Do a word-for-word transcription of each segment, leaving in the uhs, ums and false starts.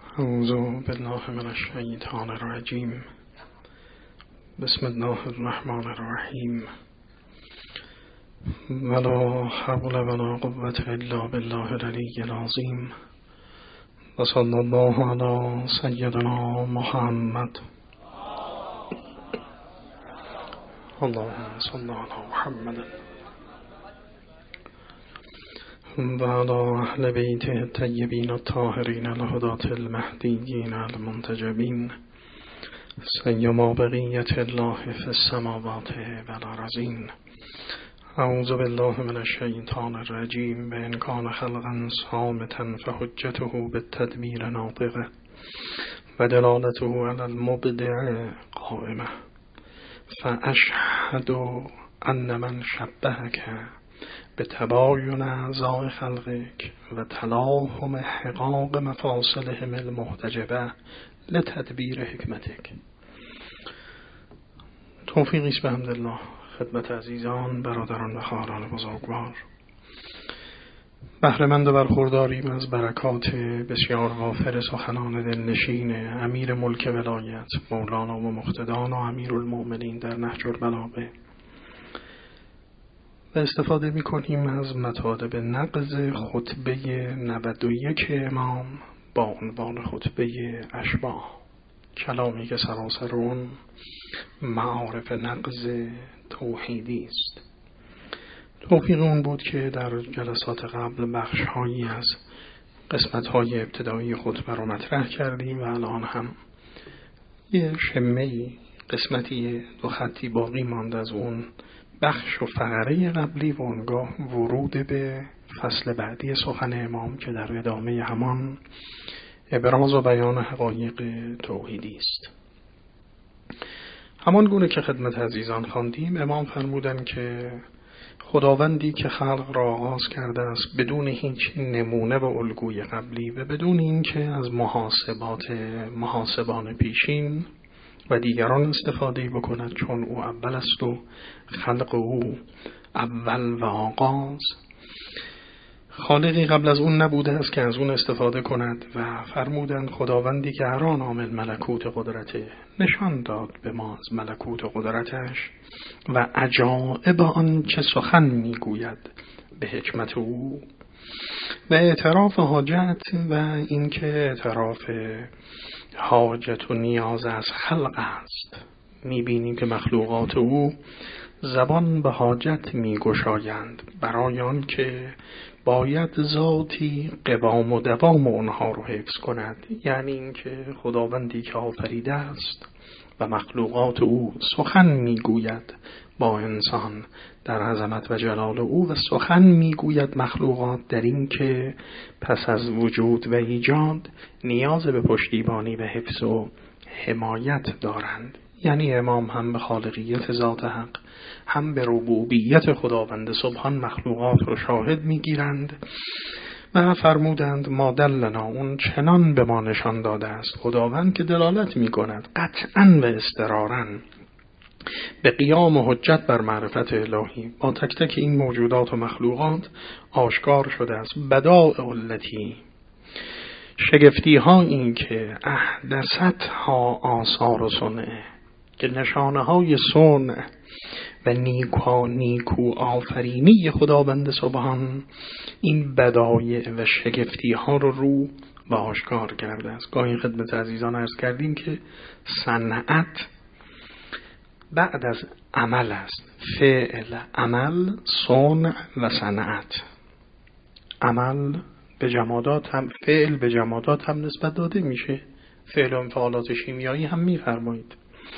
اعوذ بالله من الشیطان الرجیم. بسم الله الرحمن الرحیم. ولا حول ولا قوة الا بالله العلی العظیم. و صلی الله علی سیدنا محمد. اللهم صل علی محمد و علی اهل بیته الطیبین الطاهرین الهداة المهدیین المنتجبین سیما بقیة الله فی السماوات والارضین. اعوذ بالله من الشیطان الرجیم. بإن کان خلقا صامتا فحجته بالتدبیر ناطقه و دلالته علی المبدع قائمه فاشهد ان من شبهک به تباین اعضاء خلقک و تلاهم حقاق مفاصلهم المحتجبه لتدبیر حکمتک. توفیقی است به حمدالله خدمت عزیزان، برادران و خواهران بزرگوار. بهره‌مند و برخورداریم از برکات بسیار وافر سخنان دلنشین امیر ملک ولایت مولانا و مقتدان و امیرالمؤمنین در نهج البلاغه و استفاده می کنیم از مطالب نقض خطبه نود و یک امام با عنوان خطبه اشباح، کلامی که سراسر اون معارف نقض توحیدی است. توفیق اون بود که در جلسات قبل بخش‌هایی از قسمت‌های ابتدایی خطبه رو مطرح کردیم و الان هم یه شمه‌ای قسمتی دو خطی باقی مانده از اون بخش و فقره قبلی و اونگاه ورود به فصل بعدی سخن امام که در ادامه همان ابراز و بیان حقایق توحیدی است. همان گونه که خدمت عزیزان خواندیم، امام فرمودند که خداوندی که خلق را آغاز کرده است بدون هیچ نمونه و الگوی قبلی و بدون اینکه از محاسبات محاسبان پیشین و دیگران استفاده بکند، چون او اول است و خلق او اول و آغاز، خالقی قبل از اون نبوده است که از اون استفاده کند. و فرمودند خداوندی که هر آن عامل ملکوت قدرته نشان داد به ما از ملکوت قدرتش و عجائب آن چه سخن میگوید به حکمت او و اعتراف حاجت و اینکه اعتراف حاجت و نیاز از خلق است. میبینیم که مخلوقات او زبان به حاجت میگشایند برای آن که باید ذاتی قوام و دوام اونها رو حفظ کند، یعنی اینکه خداوندی که آفریده است و مخلوقات او سخن میگوید با انسان در عظمت و جلال او و سخن میگوید مخلوقات در این که پس از وجود و ایجاد نیاز به پشتیبانی و حفظ و حمایت دارند. یعنی امام هم به خالقیت ذات حق هم به ربوبیت خداوند سبحان مخلوقات رو شاهد میگیرند و فرمودند ما دلنا، اون چنان به ما نشان داده است خداوند که دلالت میکند قطعاً و اضطراراً به قیام و حجت بر معرفت الهی با تک تک این موجودات و مخلوقات آشکار شده است. بدائع التی، شگفتی ها این که احدثت ها آثار صنع، که نشانه های صنع و نیکو نیکو آفرینی خداوند سبحان این بدایع و شگفتی ها رو رو و آشکار کرده است. گاهی خدمت عزیزان عرض کردیم که صنعت بعد از عمل است. فعل، عمل، صنع و صنعت. عمل به جمادات هم، فعل به جمادات هم نسبت داده میشه. فعل و انفعالات شیمیایی هم میفرمایید.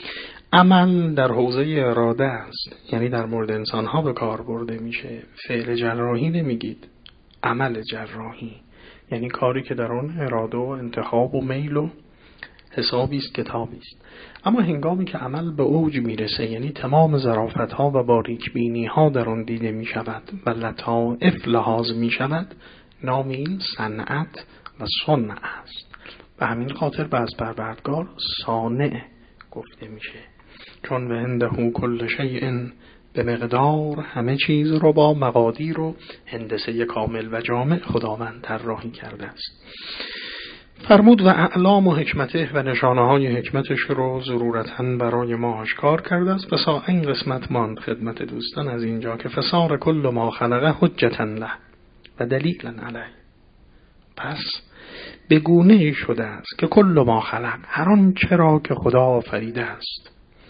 عمل در حوزه اراده است، یعنی در مورد انسان ها به کار برده میشه. فعل جراحی نمیگید، عمل جراحی یعنی کاری که در اون اراده و انتخاب و میل و حسابی است، کتابی است. اما هنگامی که عمل به اوج میرسه، یعنی تمام ظرافت ها و باریک بینی ها در اون دیده می شود و لطائف لحاظ می شود، نام این صنعت و صنع است. به همین خاطر به از پروردگار صانع گفته میشه، چون و عنده کل شیء به مقدار، همه چیز رو با مقادیر و هندسه کامل و جامع خداوند طراحی کرده است. فرمود و اعلام و حکمته و نشانه های حکمتش رو ضرورتاً برای ما آشکار کرده است. پس این قسمت ماند خدمت دوستان از اینجا که فصار کل ما خلقه حجتاً له و دلیلاً علیه. پس بگونه ای شده است که کل ما خلق، هر آن چرا که خدا آفریده است،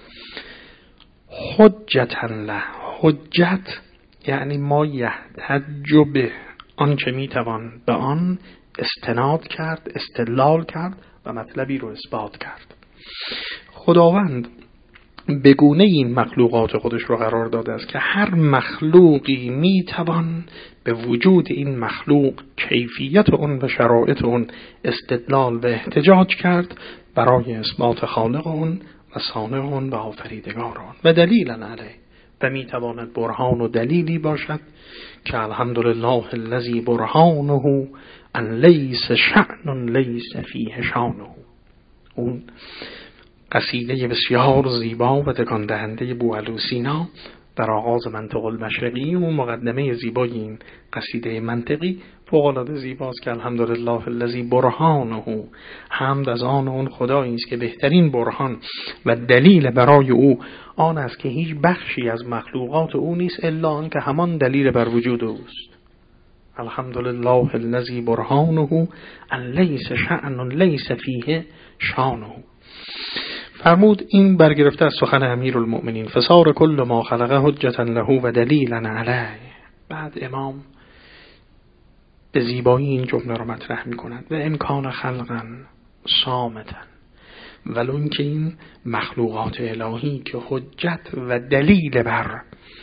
حجتاً له، حجت یعنی ما یحتج به، آنچه میتوان به آن استناد کرد، استدلال کرد و مطلبی رو اثبات کرد. خداوند بگونه این مخلوقات خودش رو قرار داده است که هر مخلوقی میتوان به وجود این مخلوق، کیفیت اون و شرایط اون استدلال و احتجاج کرد برای اثبات خالق اون و صانع اون و آفریدگار اون و دلیلا علیه، و میتواند برهان و دلیلی باشد که الحمدلله الذی برهانه ان لیس شأن لیس فیه شانه. اون قصیده بسیار زیبا و تکان دهنده بوعلو سینا در آغاز منطق المشرقی و مقدمه زیبای این قصیده منطقی فوق‌العاده زیباست که الحمدلله الذی برهانه، حمد از آن اون خدایی است که بهترین برهان و دلیل برای او آن است که هیچ بخشی از مخلوقات او نیست الا آن که همان دلیل بر وجود اوست. الحمدلله الذی برهانه ان لیس شأن لیس فیه شانه. فرمود این برگرفته از سخن امیرالمؤمنین فصار کل ما خلقه حجتا له و دلیلا علیه. بعد امام به زیبایی این جمله رو مطرح می کند و امکان خلقا صامتا، ولو اینکه این مخلوقات الهی که حجت و دلیل بر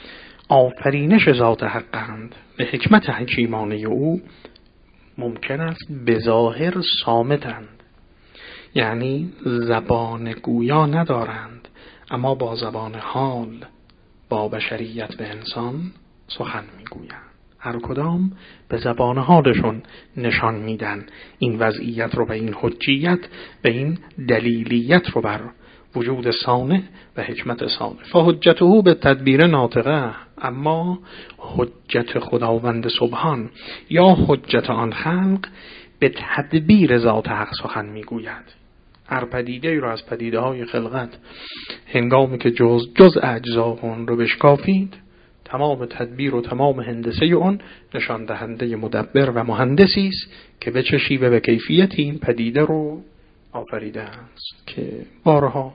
آفرینش ذات حقند به حکمت حکیمانه او ممکن است به ظاهر صامتند، یعنی زبان گویا ندارند اما با زبان حال با بشریت به انسان سخن میگویند. هر کدام به زبان حالشون نشان میدن این وضعیت رو و این حجیت و این دلیلیت رو بر وجود صانع و حکمت صانع. فحجته به تدبیر ناطقه، اما حجت خداوند سبحان یا حجت آن خلق به تدبیر ذات حق سخن میگوید. هر پدیده رو از پدیده های خلقت هنگامی که جز جز اجزا اون رو بشکافید، تمام تدبیر و تمام هندسه اون نشان دهنده مدبر و مهندسی است که به چه شیوه به کیفیت این پدیده رو آفریده است. که بارها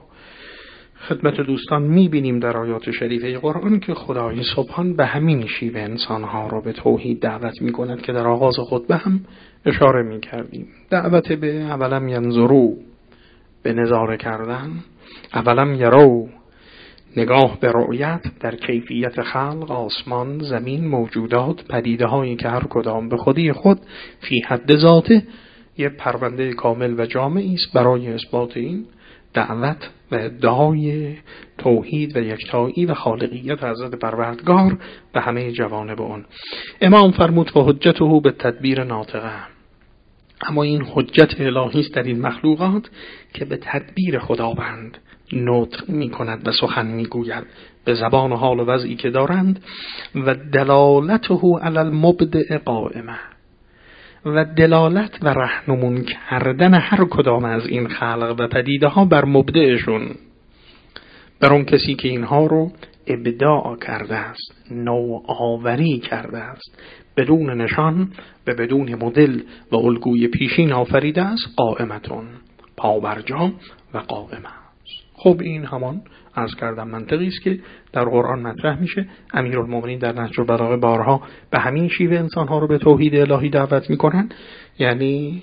خدمت دوستان میبینیم در آیات شریفه قرآن که خدای سبحان به همین شیوه انسانها رو به توحید دعوت میکند که در آغاز خطبه هم اشاره میکردیم. دعوت به اولم ینظروا، به نظاره کردن، اولم یرو، نگاه به رؤیت در کیفیت خلق، آسمان، زمین، موجودات، پدیده هایی که هر کدام به خودی خود فی حد ذاته یه پرونده کامل و جامعی است برای اثبات این دعوت و ادعای توحید و یکتایی و خالقیت حضرت پروردگار به همه جوانب اون. امام فرمود و حجته به تدبیر ناطقه، اما این حجت الهی است در این مخلوقات که به تدبیر خداوند نطق می کند و سخن می گوید به زبان و حال و وضعی که دارند و دلالته علی المبدع قائمه، و دلالت و رهنمون کردن هر کدام از این خلق و پدیده ها بر مبدعشون، بر اون کسی که اینها رو ابداع کرده است، نوآوری کرده است، بدون نشان و بدون مدل و الگوی پیشین آفریده است، قائمتون، پابرجا و قائمه است. خب این همان عرض کردم منطقی است که در قرآن مطرح میشه. امیرالمومنین در نهج البلاغه بارها به همین شیوه انسانها رو به توحید الهی دعوت میکنن، یعنی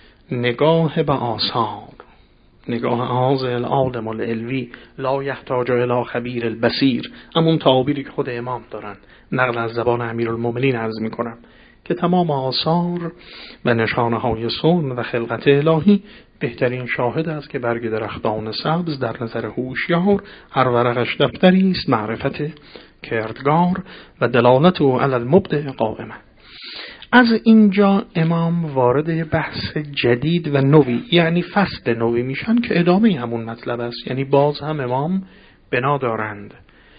نگاه به آثار، نگاه آز العالم العلوی لا یحتاج الی خبیر البصیر، همون تعابیری که خود امام دارن نقل از زبان امیرالمومنین عرض میکنم که تمام آثار و نشانه های صنع و خلقت الهی بهترین شاهد است که برگ درختان سبز در نظر هوشیار هر ورقش دفتری است معرفت کردگار و دلالت او علی المبدع قائمه. از اینجا امام وارد بحث جدید و نوی یعنی فصل نوی میشن که ادامه همون مطلب است. یعنی باز هم امام بنا دارند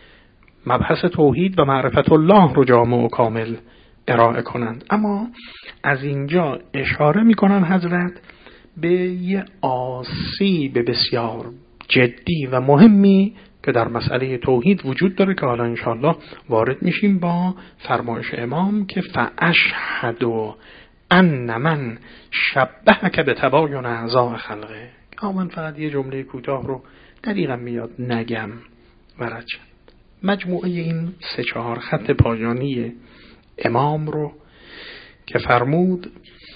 مبحث توحید و معرفت الله رو جامع و کامل ارائه کنند، اما از اینجا اشاره میکنن حضرت به یه آسیب بسیار جدی و مهمی که در مسئله توحید وجود داره که حالا انشاءالله وارد میشیم با فرمایش امام که فاشهد ان من شبهک به تباین اعضاء خلقه. من فقط یه جمله کوتاه رو دقیقا میاد نگم ورد شد. مجموعه این سه چهار خط پایانی امام رو که فرمود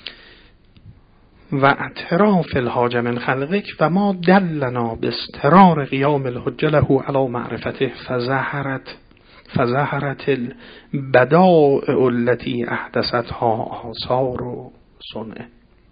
و اعتراف الحاج من خلقک و ما دلنا باسترار قیام الحجه له علی معرفته فظهرت فظهرت البدائع التي احدثتها آثار و صنع.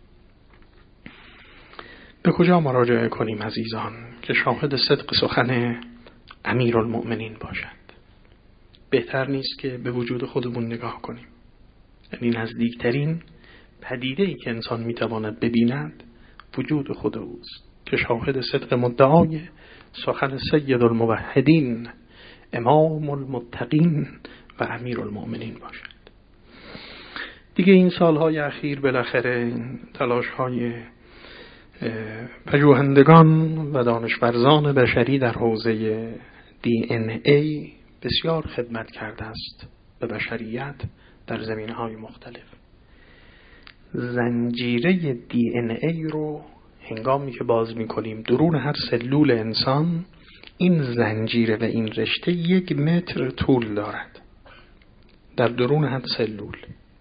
به کجا مراجعه کنیم عزیزان که شاهد صدق سخن امیرالمؤمنین باشد؟ بهتر نیست که به وجود خودمون نگاه کنیم. یعنی نزدیکترین پدیده‌ای که انسان میتواند ببیند وجود خود اوست که شاهد صدق مدعای سخن سید الموحدین امام المتقین و امیرالمؤمنین باشد. دیگه این سالهای اخیر بالاخره تلاش‌های پژوهندگان و دانشورزان بشری در حوزه دی ان ای بسیار خدمت کرده است به بشریت در زمینه‌های مختلف. زنجیره دی ان ای رو هنگامی که باز می‌کنیم درون هر سلول انسان، این زنجیره و این رشته یک متر طول دارد در درون هر سلول.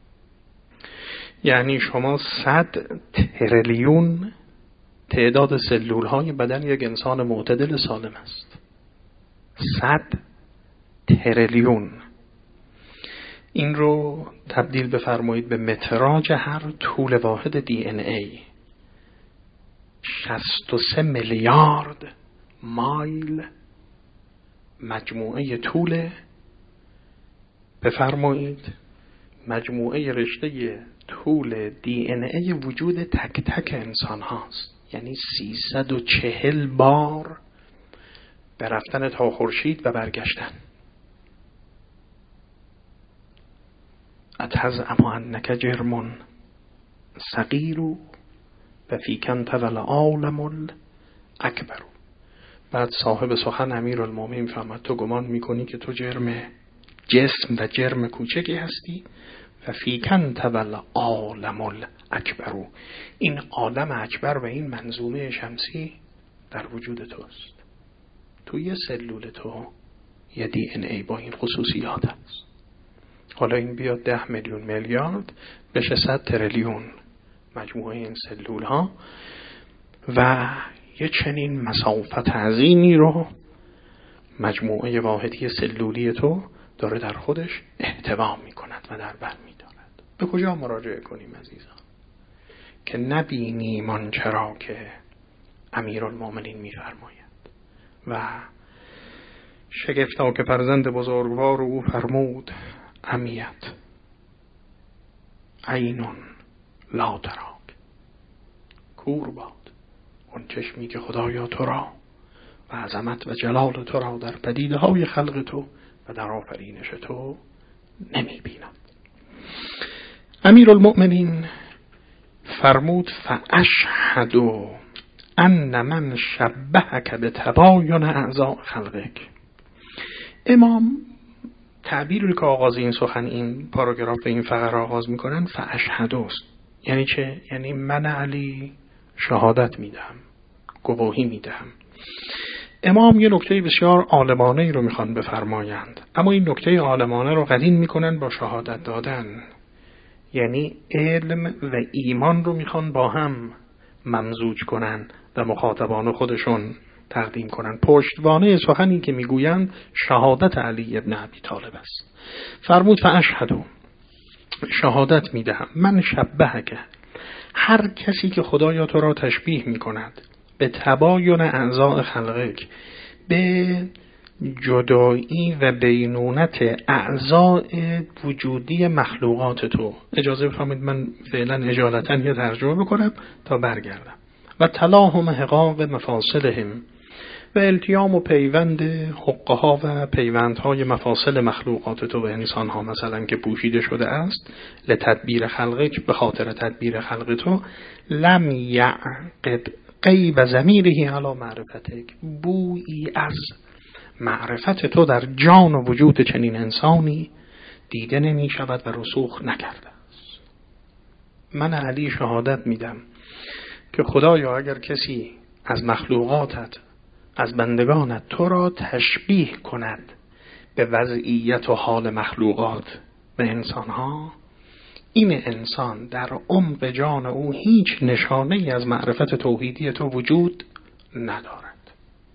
یعنی شما صد تریلیون تعداد سلول های بدن یک انسان معتدل سالم است. صد تریلیون. این رو تبدیل بفرمایید به متراژ هر طول واحد دی ان ای. شصت و سه میلیارد مایل مجموعه طول، بفرمایید مجموعه رشته طول دی ان ای وجود تک تک انسان هاست. یعنی سیصد و چهل بار به رفتن تا خورشید و برگشتن. اتزعم انک جرم صغیر و فیک انت والعالم الاکبر. بعد صاحب سخن امیرالمومنین فرمود تو گمان میکنی که تو جرم جسم و جرم کوچکی هستی و فیک انت والعالم الاکبر. این عالم اکبر و این منظومه شمسی در وجود توست. تو یه سلول تو یه دی ان ای با این خصوصیات هست. حالا این بیاد ده میلیون میلیارد بشه صد تریلیون مجموعه این سلول ها و یه چنین مسافت عظیمی رو مجموعه واحدی سلولی تو داره در خودش احتوا می کند و در بر می دارد. به کجا مراجعه کنیم عزیزان که نبینیم آنچه را که امیرالمؤمنین می فرماید و شگفتا که فرزند بزرگوار او فرمود امیت عینون لا تراک. کور باد اون چشمی که خدایا تو را و عظمت و جلال تو را در پدیده های خلق تو و در آفرینش تو نمی بیند. امیرالمؤمنین فرمود فاشهد ان من شبهک به تباین اعضاء خلقک. امام تعبیری که آغاز این سخن این پاراگراف این فقره آغاز میکنن فاشهد است. یعنی چه؟ یعنی من علی شهادت میدم، گواهی میدم. امام یه نکته بسیار عالمانه ای رو میخوان بفرمایند، اما این نکته عالمانه رو قرین میکنن با شهادت دادن. یعنی علم و ایمان رو میخوان با هم ممزوج کنن و مخاطبان خودشون تقدیم کنن. پشتوانه سخنی که میگویند شهادت علی ابن ابی طالب است. فرمود فاشهد، شهادت میدهم، من شبهک، هر کسی که خدایا تو را تشبیه میکند به تباین اعضاء خلقک، به جدایی و بینونت اعضاء وجودی مخلوقات تو. اجازه بفرمایید من فعلا اجالتا یه ترجمه بکنم تا برگردم. و تلاهم حقاق مفاصلهم و التیام و پیوند حقه ها و پیوندهای مفاصل مخلوقات تو به انسان ها مثلا که پوشیده شده است لتدبیر خلقک، به خاطر تدبیر خلق تو، لم یعقد غیب ضمیره علی معرفتک، بویی از معرفت تو در جان و وجود چنین انسانی دیده نمی شود و رسوخ نکرده است. من علی شهادت میدم که خدایا اگر کسی از مخلوقاتت، از بندگانت تو را تشبیه کند به وضعیت و حال مخلوقات به انسانها، این انسان در عمق جان او هیچ نشانه ای از معرفت توحیدی تو وجود ندارد.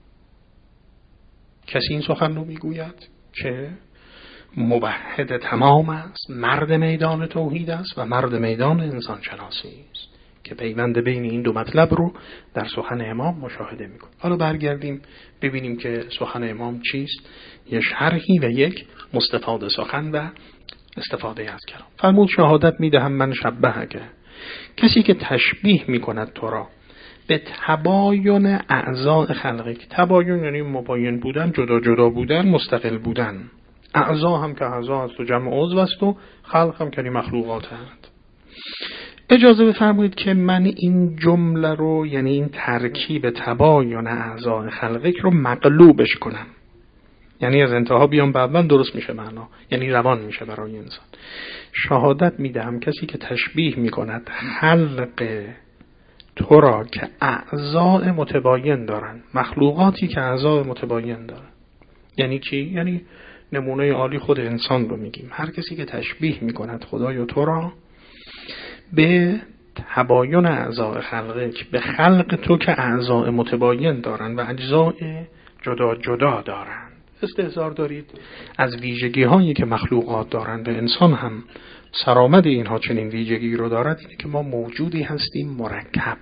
کسی این سخن رو میگوید که موحد تمام است، مرد میدان توحید است و مرد میدان انسان شناسی است که پیوند بین این دو مطلب رو در سخن امام مشاهده میکنه. حالا برگردیم ببینیم که سخن امام چیست، یک شرحی و یک مستفاده سخن و استفاده از کلام. فرمود شهادت میدهم من شبهه، که کسی که تشبیه میکند تو را به تباین اعضاء خلقک، تباین یعنی مباین بودن، جدا جدا بودن، مستقل بودن، اعضا هم که اعضا است و جمع عضو است و خلق هم که مخلوقات هست. اجازه بفرمایید که من این جمله رو، یعنی این ترکیب تباین اعضاء خلقک رو مقلوبش کنم، یعنی از انتها بیام به اول، درست میشه معنا، یعنی روان میشه برای انسان. شهادت میدهم کسی که تشبیه میکند خلق تو را که اعضاء متباین دارن، مخلوقاتی که اعضاء متباین دارن، یعنی چی؟ یعنی نمونه عالی خود انسان رو میگیم. هر کسی که تشبیه میکند خدای تو را به تباین اعضاء خلقک، به خلق تو که اعضاء متباین دارن و اجزاء جدا جدا دارن، استحضار دارید از ویژگی هایی که مخلوقات دارند و انسان هم سرآمد اینها چنین ویژگی رو دارد، اینه که ما موجودی هستیم مرکب.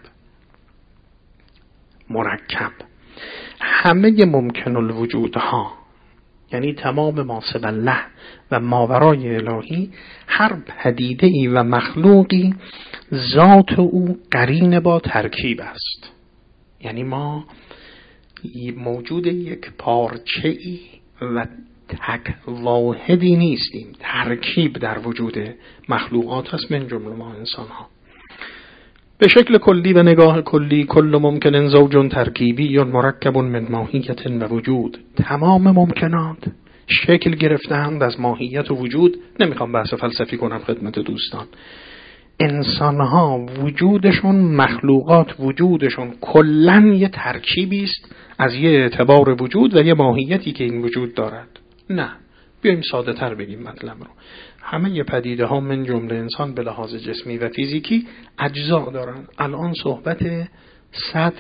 مرکب همه ممکن الوجودها، یعنی تمام ما سوی الله و ماورای الهی، هر پدیده ای و مخلوقی ذات او قرین با ترکیب است. یعنی ما موجود یک پارچه ای و تک واحدی نیستیم، ترکیب در وجود مخلوقات هست، من جمله ما انسان ها. به شکل کلی و نگاه کلی، کل ممکن زوج ترکیبی یا مرکب من ماهیت و وجود، تمام ممکنات شکل گرفتند از ماهیت و وجود. نمیخوام بحث فلسفی کنم خدمت دوستان. انسان ها وجودشون، مخلوقات وجودشون کلن یه ترکیبی است از یه اعتبار وجود و یه ماهیتی که این وجود دارد. نه، بیایم ساده تر بگیم مطلب رو. همه یه پدیده ها من جمله انسان به لحاظ جسمی و فیزیکی اجزا دارن. الان صحبت صد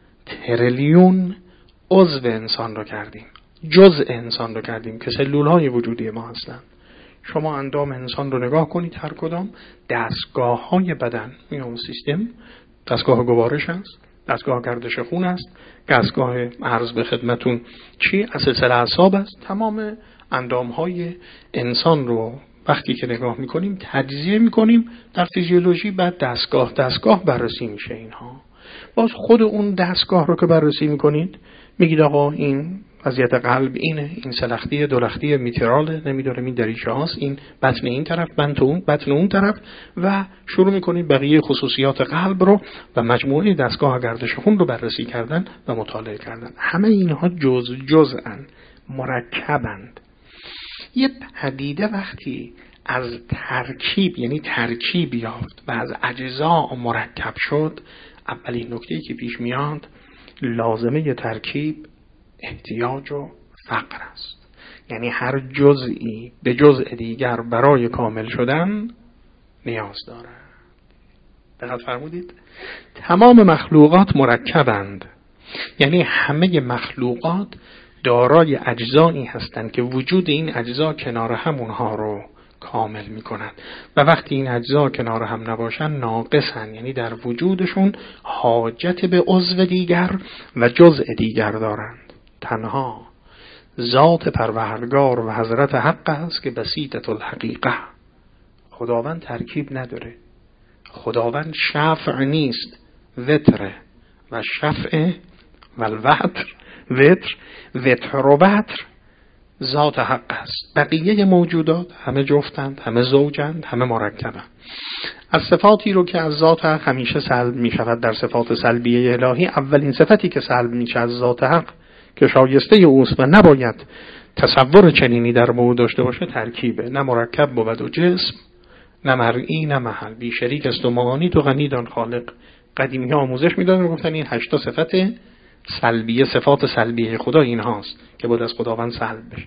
تریلیون عضو انسان رو کردیم، جزء انسان رو کردیم که سلول های وجودی ما هستن. شما اندام انسان رو نگاه کنید، هر کدام دستگاه های بدن، میون سیستم، دستگاه گوارش هست، دستگاه گردش خون است، دستگاه عرض به خدمتون چی؟ سلسله اعصاب است. تمام اندام های انسان رو وقتی که نگاه میکنیم تجزیه میکنیم در فیزیولوژی، بعد دستگاه دستگاه بررسی میشه اینها. باز خود اون دستگاه رو که بررسی میکنید میگید آقا این وضعیت قلب اینه، این سلختی دولختی میتراله، نمیدونم این دریچه هاست، این بطن این طرف، بطن اون بطن اون طرف، و شروع میکنید بقیه خصوصیات قلب رو و مجموعه دستگاه گردش خون رو بررسی کردن و مطالعه کردن. همه اینها جز جزءن، مرکبند. یه پدیده وقتی از ترکیب، یعنی ترکیب یافت و از اجزا مرکب شد، اولین نکته‌ای که پیش میاد لازمه ترکیب احتیاج و فقر است. یعنی هر جزئی به جزء دیگر برای کامل شدن نیاز دارد. دقت فرمودید؟ تمام مخلوقات مرکبند، یعنی همه مخلوقات دارای اجزایی هستند که وجود این اجزا کنار هم اونها رو کامل میکنند و وقتی این اجزا کنار هم نباشن ناقصن، یعنی در وجودشون حاجت به عضو دیگر و جزء دیگر دارند. تنها ذات پروردگار و حضرت حق است که بسیطة الحقیقه. خداوند ترکیب نداره، خداوند شفع نیست، وتره، و شفع و الوتر وتر وتر و وتر ذات حق است. بقیه موجودات همه جفتند، همه زوجند، همه مرکبند. از صفاتی رو که از ذات حق همیشه سلب می شود در صفات سلبیه الهی، اولین صفتی که سلب می شود از ذات حق که شایسته اوست و نباید تصور چنینی در مورد داشته باشه ترکیبه. نه مرکب بود و جسم، نه مرئی نه محل، بی شریک است و معانی تو غنی دان خالق. قدیمی ها آموزش میدادن و گفتن این هشتا صفت سلبیه، صفات سلبیه خدا این هاست که باید از خداوند سلب بشه.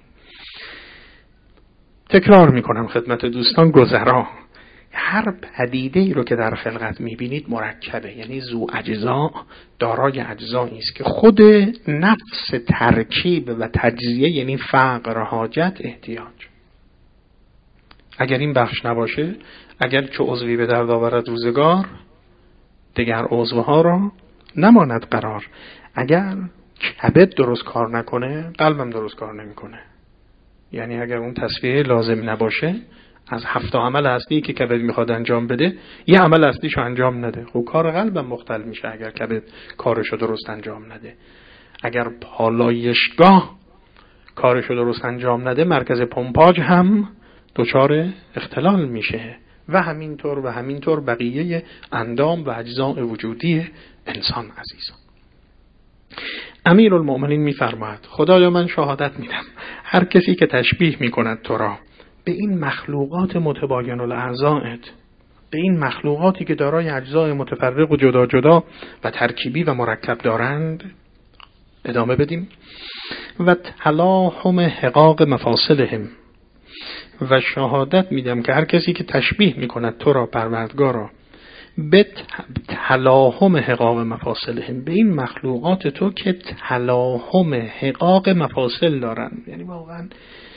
تکرار میکنم خدمت دوستان گذرا، هر پدیده ای رو که در خلقت میبینید مرکبه، یعنی ذو اجزا، دارای اجزایی است که خود نفس ترکیب و تجزیه، یعنی فقر، حاجت، احتیاج. اگر این بخش نباشه، اگر چه عضوی به درد آورد روزگار، دیگر عضوها را نماند قرار. اگر کبد درست کار نکنه، قلبم درست کار نمیکنه. یعنی اگر اون تصفیه لازم نباشه، از هفت عمل اصلی که کبد میخواد انجام بده یه عمل اصلیشو انجام نده، خب کار قلبم مختل میشه اگر کبد کارشو درست انجام نده. اگر پالایشگاه کارشو درست انجام نده، مرکز پمپاژ هم دچار اختلال میشه و همینطور و همینطور بقیه اندام و اجزاء وجودی انسان. عزیزان، امیرالمؤمنین میفرماید خدایا من شهادت میدم هر کسی که تشبیه میکند تو را به این مخلوقات متباین الاعضاء، به این مخلوقاتی که دارای اجزای متفرق و جدا جدا و ترکیبی و مرکب دارند، ادامه بدیم، و تلاحم حقاق مفاصلهم، و شهادت میدم که هر کسی که تشبیه میکند تو را پروردگارا به تلاحم حقاق مفاصلهم، به این مخلوقات تو که تلاحم حقاق مفاصل دارند، یعنی واقعا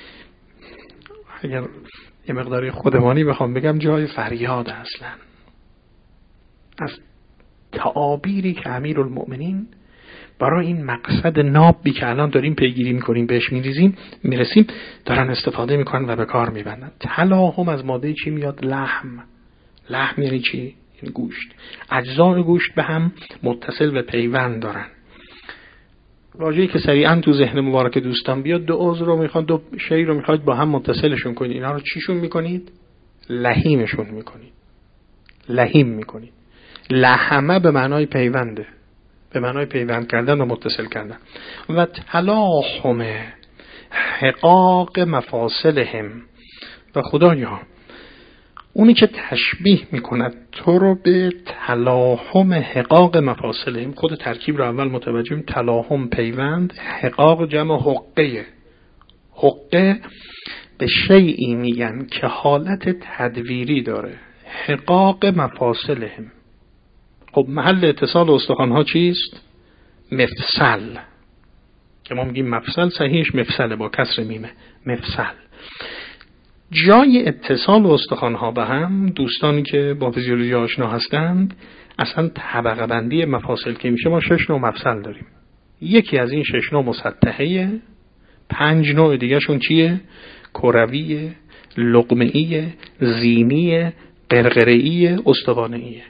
اگر یه مقداری خودمانی بخوام بگم جای فریاد اصلا از تعابیری که امیرالمؤمنین برای این مقصد نابی که الان داریم پیگیری میکنیم بهش میریزیم میرسیم دارن استفاده میکنن و به کار میبندن. تلاحم از ماده چی میاد؟ لحم. لحم یعنی چی؟ یعنی گوشت. اجزای گوشت به هم متصل و پیوند دارن. راجعی که سریعا تو ذهن مبارک دوستان بیاد، دو عضو رو میخواد، دو شی رو میخواد با هم متصلشون کنید، اینا رو چیشون میکنید؟ لحیمشون میکنید. لحیم میکنید. لحمه به معنای پیونده، به معنای پیوند کردن و متصل کردن. و تلاحم حقاق مفاصلهم، و خدایا اونی که تشبیه میکند تو رو به تلاحم حقاق مفاصلهم، خود ترکیب رو اول متوجهیم، تلاحم پیوند، حقاق جمع حقه. حقه به شیئی میگن که حالت تدویری داره. حقاق مفاصلهم، خب محل اتصال استخوان‌ها چیست؟ مفصل، که ما میگیم مفصل، صحیحش مفصله با کسر میمه، مفصل. جای اتصال استخوان‌ها به هم، دوستانی که با فیزیولوژی آشنا هستند، اصلا طبقه بندی مفاصل که میشه ما شش نوع مفصل داریم. یکی از این شش نوع مسطحه، پنج نوع دیگه شون چیه؟ کرویه، لقمه‌ایه، زینیه، قرقره‌ایه، استوانه‌ایه.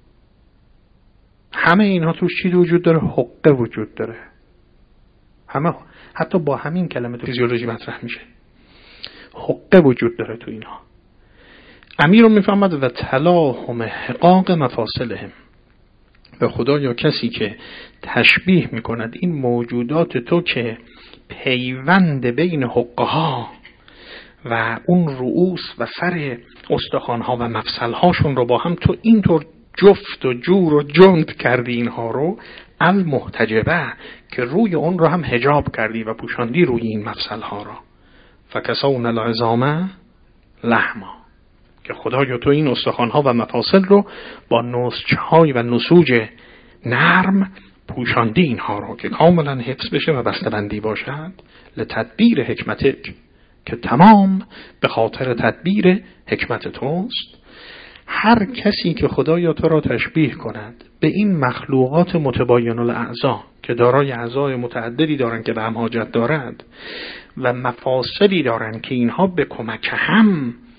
همه اینها توش چی وجود داره؟ حقه وجود داره. همه حتی با همین کلمه تو فیزیولوژی مطرح میشه. حقه وجود داره تو اینها. امیر رو میفهمد و تلاحم حقاق مفاصلهم، به خدایا کسی که تشبیه میکند این موجودات تو که پیوند بین حقه ها و اون رؤوس و سر استخوان ها و مفصل هاشون رو با هم تو اینطور جفت و جور و جند کردی، اینها رو المحتجبه، که روی اون رو هم حجاب کردی و پوشاندی روی این مفصل ها را، فکسون العظام لحما، که خدایا تو این استخوان ها و مفاصل رو با نسج های و نسوج نرم پوشاندی اینها رو که کاملا حفظ بشه و بسته‌بندی باشد، لتدبیر حکمتک، که تمام به خاطر تدبیر حکمت توست. هر کسی که خدایا تو را تشبیه کند به این مخلوقات متباین الاعضا که دارای اعضای متعددی دارند که به هم حاجت دارند و مفاصلی دارند که اینها به کمک هم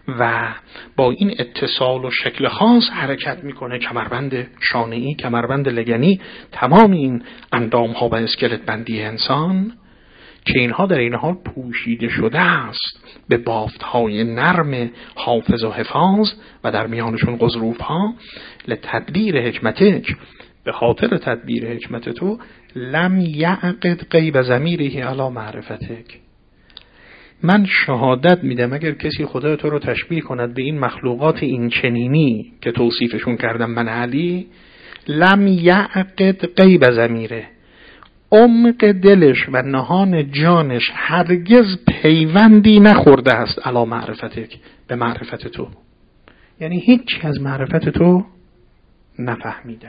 و با این اتصال و شکل خاص حرکت میکنه. کمربند شانه‌ای، کمربند لگنی، تمام این اندام ها و اسکلت بندی انسان که اینها در این حال پوشیده شده است به بافت های نرم حافظ و حفاظ و در میانشون غضروف ها. لتدبیر حکمتک، به خاطر تدبیر حکمت تو، لم یعقد غیب ضمیره علی معرفتک، من شهادت میدم اگر کسی خدای تو رو تشبیه کند به این مخلوقات این چنینی که توصیفشون کردم من علی، لم یعقد غیب ضمیره، عمق دلش و نهان جانش هرگز پیوندی نخورده است علی معرفتک، به معرفت تو، یعنی هیچ از معرفت تو نفهمیده.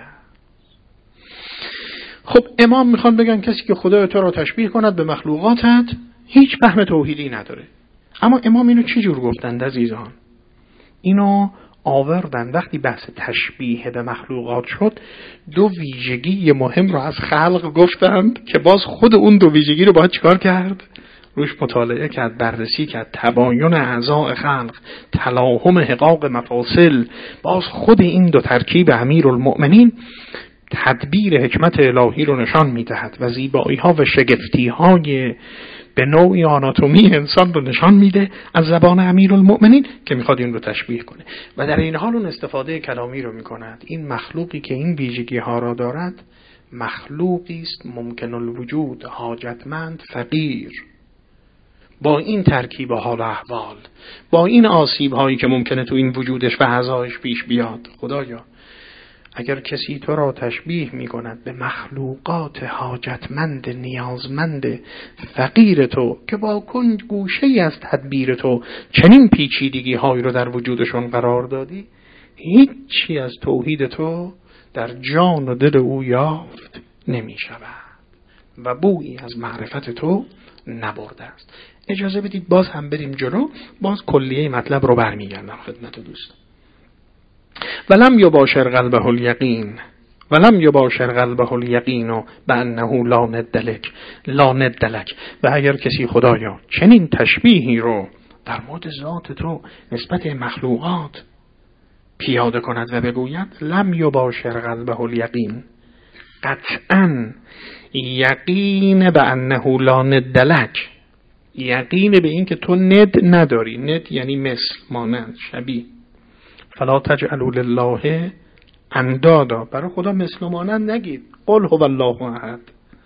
خب امام میخوان بگن کسی که خدای تو را تشبیه کند به مخلوقاتت هیچ فهم توحیدی نداره. اما امام اینو چی جور گفتند عزیزان؟ اینو آوردن وقتی بحث تشبیه به مخلوقات شد، دو ویژگی مهم رو از خلق گفتند که باز خود اون دو ویژگی رو باید چیکار کرد؟ روش مطالعه کرد، بررسی کرد. تباین اعضاء خلق، تلاحم حقاق مفاصل، باز خود این دو ترکیب امیرالمؤمنین تدبیر حکمت الهی رو نشان میدهد و زیبایی ها و شگفتی های به نوعی آناتومی انسان رو نشان میده از زبان امیرالمؤمنین که میخواد این رو تشبیه کنه و در این حال اون استفاده کلامی رو میکند. این مخلوقی که این ویژگی ها را دارد مخلوقی است ممکن الوجود، حاجتمند، فقیر، با این ترکیب حال و احوال، با این آسیب هایی که ممکنه تو این وجودش و اعضایش پیش بیاد. خدایا اگر کسی تو را تشبیه می کند به مخلوقات حاجتمند، نیازمند، فقیر تو که با کند گوشه‌ای از تدبیر تو چنین پیچیدگی هایی رو در وجودشون قرار دادی، هیچی از توحید تو در جان و دل او یافت نمی شود و بویی از معرفت تو نبرده است. اجازه بدید باز هم بریم جلو، باز کلیه مطلب رو برمیگردم خدمت دوستان. ولم یباشر قلبه الیقین ولم یباشر قلبه الیقین بانه لا ند لک لا ند لک، و اگر کسی خدایا چنین تشبیهی رو در مورد ذات تو نسبت مخلوقات پیاده کند و بگوید لم یباشر قلبه الیقین، قطعاً یقین بانه لا ند لک، یقین به این که تو ند نداری. ند یعنی مثل، مانند، شبیه. فلا تجعلوا لله اندادا، برای خدا مثل و مانند نگید. قل هو الله احد.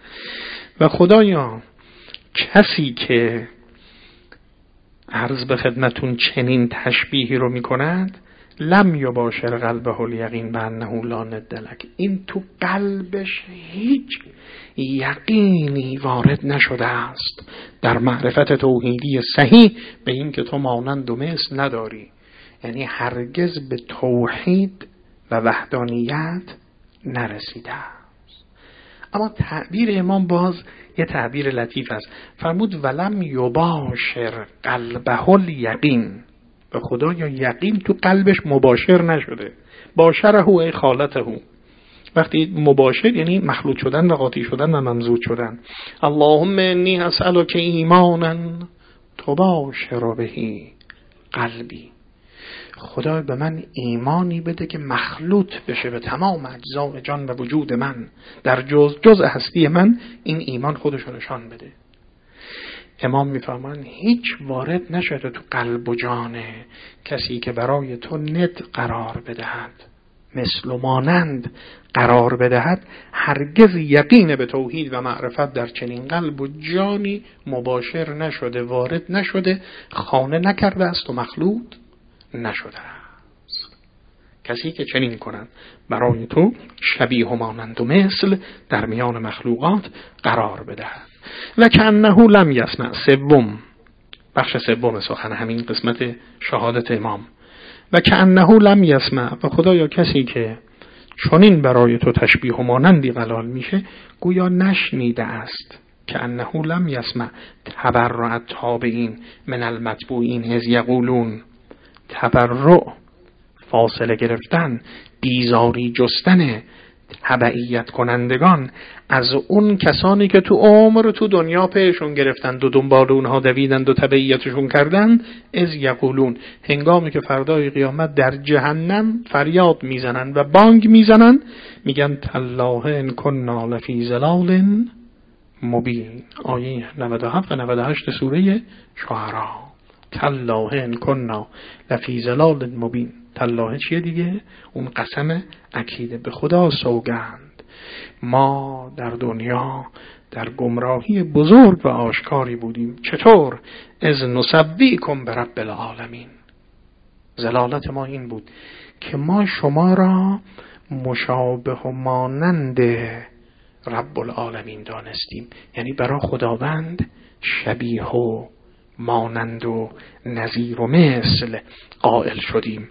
و خدایا کسی که عرض به خدمتون چنین تشبیهی رو میکند، لم یباشر قلبه الیقین بانه لا ند لک، این تو قلبش هیچ یقینی وارد نشده است در معرفت توحیدی صحیح به این که تو مانند و مثل نداری، یعنی هرگز به توحید و وحدانیت نرسیده است. اما تعبیر امام باز یه تعبیر لطیف است، فرمود ولم یباشر قلبه الیقین، به خدا یا یقین تو قلبش مباشر نشده. باشره ای خالته، وقتی مباشر یعنی مخلوط شدن و قاطی شدن و ممزوج شدن. اللهم انی اسألک ایمانا تباشر بهی قلبی، خدا به من ایمانی بده که مخلوط بشه به تمام اجزای جان و وجود من، در جز جز هستی من این ایمان خودشو نشان بده. امام میفرمان هیچ وارد نشده تو قلب و جان کسی که برای تو ند قرار بدهد، مثل و مانند قرار بدهد، هرگز یقین به توحید و معرفت در چنین قلب و جانی مباشر نشده، وارد نشده، خانه نکرده است و مخلوط نشده است. کسی که چنین کنند برای تو شبیه و مانند و مثل در میان مخلوقات قرار بدهد. و کأنه لم یسمع، سوم، بخش سوم سخن همین قسمت شهادت امام. و کأنه لم یسمع، و خدایا کسی که چنین برای تو تشبیه و مانندی قلال میشه گویا نشنیده است. کأنه لم یسمع تبرع التابعین من المتبوعین اذ یقولون، تبرع فاصله گرفتن، بیزاری جستن، تبعیت کنندگان از اون کسانی که تو عمر تو دنیا پیشون گرفتند و دنبال اونها دویدند و تبعیتشون کردند، از یقولون، هنگامی که فردای قیامت در جهنم فریاد میزنن و بانگ میزنن، میگن تالله ان کنا لفی ضلال مبین. آیه نود و هفت و نود و هشت سوره شعراء. تالله ان کنا لفی ضلال مبین. تالله چیه دیگه؟ اون قسم اکیده، به خدا سوگند ما در دنیا در گمراهی بزرگ و آشکاری بودیم. چطور؟ از نسویکم برب العالمین. ضلالت ما این بود که ما شما را مشابه و مانند رب العالمین دانستیم، یعنی برای خداوند شبیه و مانند و نظیر و مثل قائل شدیم.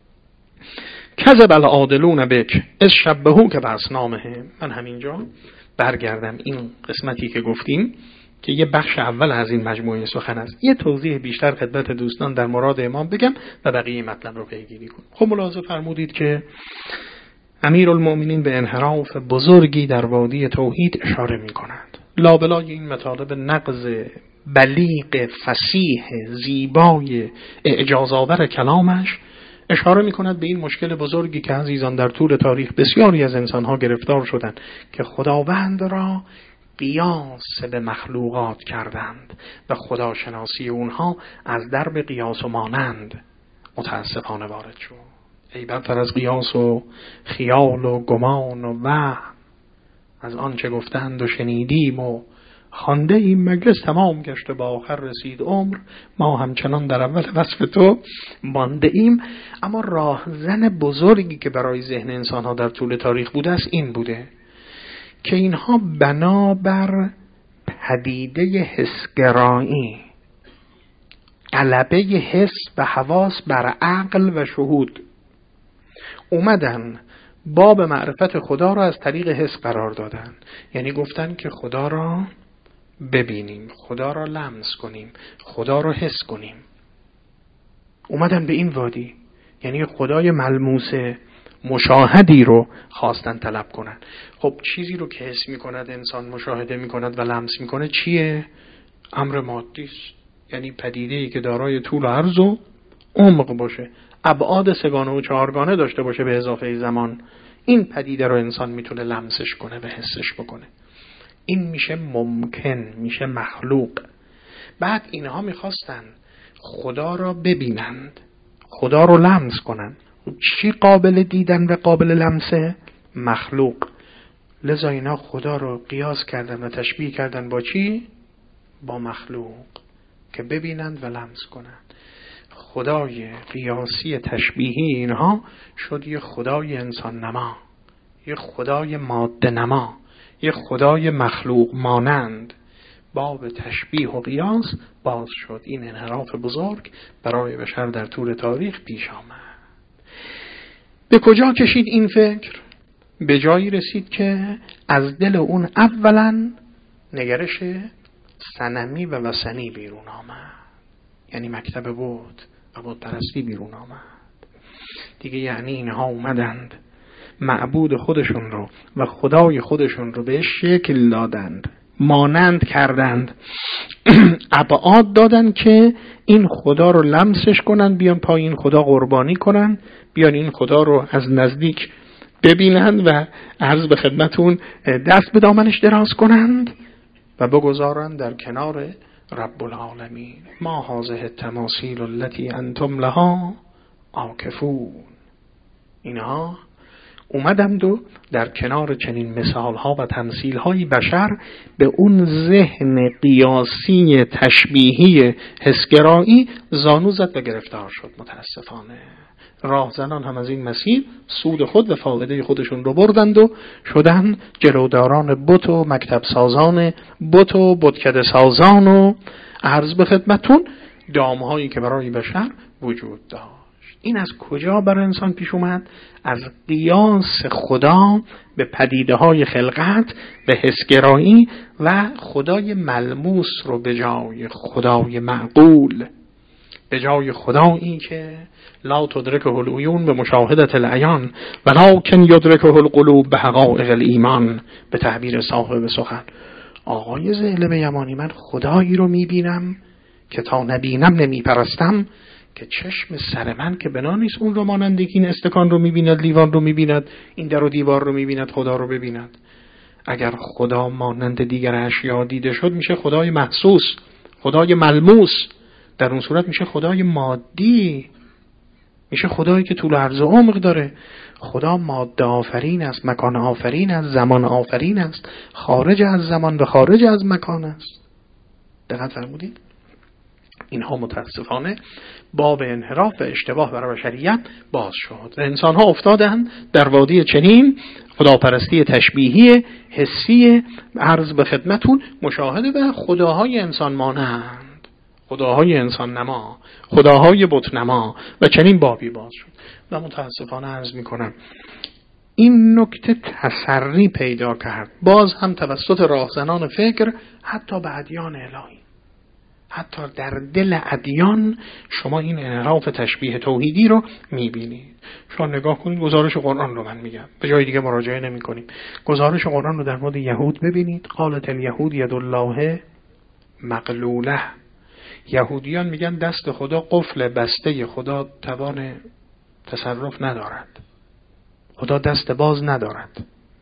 کذب العادلون بک از شبهو که بأصنامهم. من همینجا برگردم این قسمتی که گفتیم که یه بخش اول از این مجموعه سخن است، یه توضیح بیشتر خدمت دوستان در مراد امام بگم و بقیه مطلب رو پیگیری کنم. خب ملاحظه فرمودید که امیرالمؤمنین به انحراف بزرگی در وادی توحید اشاره می کنند. لابلای این مطالب نقض بلیغ فصیح زیبای اعجازآور کلامش اشاره می کند به این مشکل بزرگی که عزیزان در طول تاریخ بسیاری از انسانها گرفتار شدند که خداوند را قیاس به مخلوقات کردند و خداشناسی اونها از درب قیاس و مانند متاسفانه وارد شد. ای بدتر از قیاس و خیال و گمان و وهم از آنچه گفتند و شنیدیم و خوانده ایم، مجلس تمام گشت با آخر رسید عمر، ما همچنان در اول وصف تو مانده ایم. اما راهزن بزرگی که برای ذهن انسان ها در طول تاریخ بوده است این بوده که اینها بنابر پدیده حسگرایی، غلبه حس و حواس بر عقل و شهود، اومدن باب معرفت خدا را از طریق حس قرار دادن. یعنی گفتن که خدا را ببینیم، خدا را لمس کنیم، خدا را حس کنیم. اومدن به این وادی، یعنی خدای ملموس مشاهدی رو خواستن طلب کنن. خب چیزی رو که حس میکند انسان، مشاهده میکند و لمس میکنه چیه؟ امر مادی است، یعنی پدیده‌ای که دارای طول و عرض و عمق باشه، ابعاد سگانه و چهارگانه داشته باشه به اضافه زمان. این پدیده رو انسان میتونه لمسش کنه و حسش بکنه. این میشه ممکن، میشه مخلوق. بعد اینها میخواستن خدا را ببینند، خدا رو لمس کنن. چی قابل دیدن و قابل لمسه؟ مخلوق. لذا اینا خدا رو قیاس کردن و تشبیه کردن با چی؟ با مخلوق که ببینند و لمس کنند. خدای قیاسی تشبیهی اینها شد یه خدای انسان نما، یه خدای ماده نما، یه خدای مخلوق مانند. باب تشبیه و قیاس باز شد. این انحراف بزرگ برای بشر در طول تاریخ پیش آمد. به کجا کشید این فکر؟ به جایی رسید که از دل اون اولا نگرش صنمی و وثنی بیرون آمد، یعنی مکتب بود و بود پرستی بیرون آمد دیگه. یعنی اینها اومدند معبود خودشون رو و خدای خودشون رو به شکل دادند، مانند کردند، ابعاد دادن که این خدا رو لمسش کنن، بیان پای این خدا قربانی کنن، بیان این خدا رو از نزدیک ببینند و عرض به خدمتون دست به دامنش دراز کنند و بگذارند در کنار رب العالمین. ما هذه التماثیل التي انتم لها عاکفون. اینها اومدند و در کنار چنین مثالها و تمثیلهای بشر به اون ذهن قیاسی تشبیهی حسگرایی زانو زد و گرفتار شد. متاسفانه راهزنان هم از این مسیر سود خود و فایده خودشون رو بردند و شدن جلوداران بت و مکتب سازان بت و بتکده سازان و عرض به خدمتون دامهایی که برای بشر وجود داشت. این از کجا برای انسان پیش اومد؟ از قیاس خدا به پدیده های خلقت، به حسگرایی و خدای ملموس رو به جای خدای معقول به جای خدایی که لا تدرکه العیون به مشاهدت العیان ولکن یدرکه القلوب به حقایق الایمان، به تعبیر صاحب سخن آقای ذیلب یمانی، من خدایی رو میبینم که تا نبینم نمیپرستم، که چشم سر من که بنا نیست اون رو مانند این استکان رو میبیند، لیوان رو میبیند، این در و دیوار رو میبیند، خدا رو ببیند. اگر خدا مانند دیگر اشیا دیده شد میشه خدای محسوس، خدای ملموس. در اون صورت میشه خدای مادی، میشه خدایی که طول و عرض و عمق داره. خدا ماده آفرین است، مکان آفرین است، زمان آفرین است، خارج از زمان و خارج از مکان است. دقت فرمودید؟ اینها متاسفانه باب انحراف و اشتباه برای بشریت باز شد. انسان ها افتادند در وادی چنین خداپرستی تشبیهی حسی، عرض به خدمتون مشاهده و خداهای انسان مانند، خداهای انسان نما، خداهای بت نما و چنین بابی باز شد. و متاسفانه عرض می کنم این نکته تسری پیدا کرد باز هم توسط راهزنان فکر حتی به ادیان الهی. حتی در دل ادیان شما این انحراف تشبیه توحیدی رو میبینید. شما نگاه کنید گزارش قرآن رو، من میگم به جای دیگه مراجعه نمی کنیم، گزارش قرآن رو در مورد یهود ببینید. قالت الیهود ید الله مغلوله، یهودیان میگن دست خدا قفل بسته، خدا توان تصرف ندارد، خدا دست باز ندارد.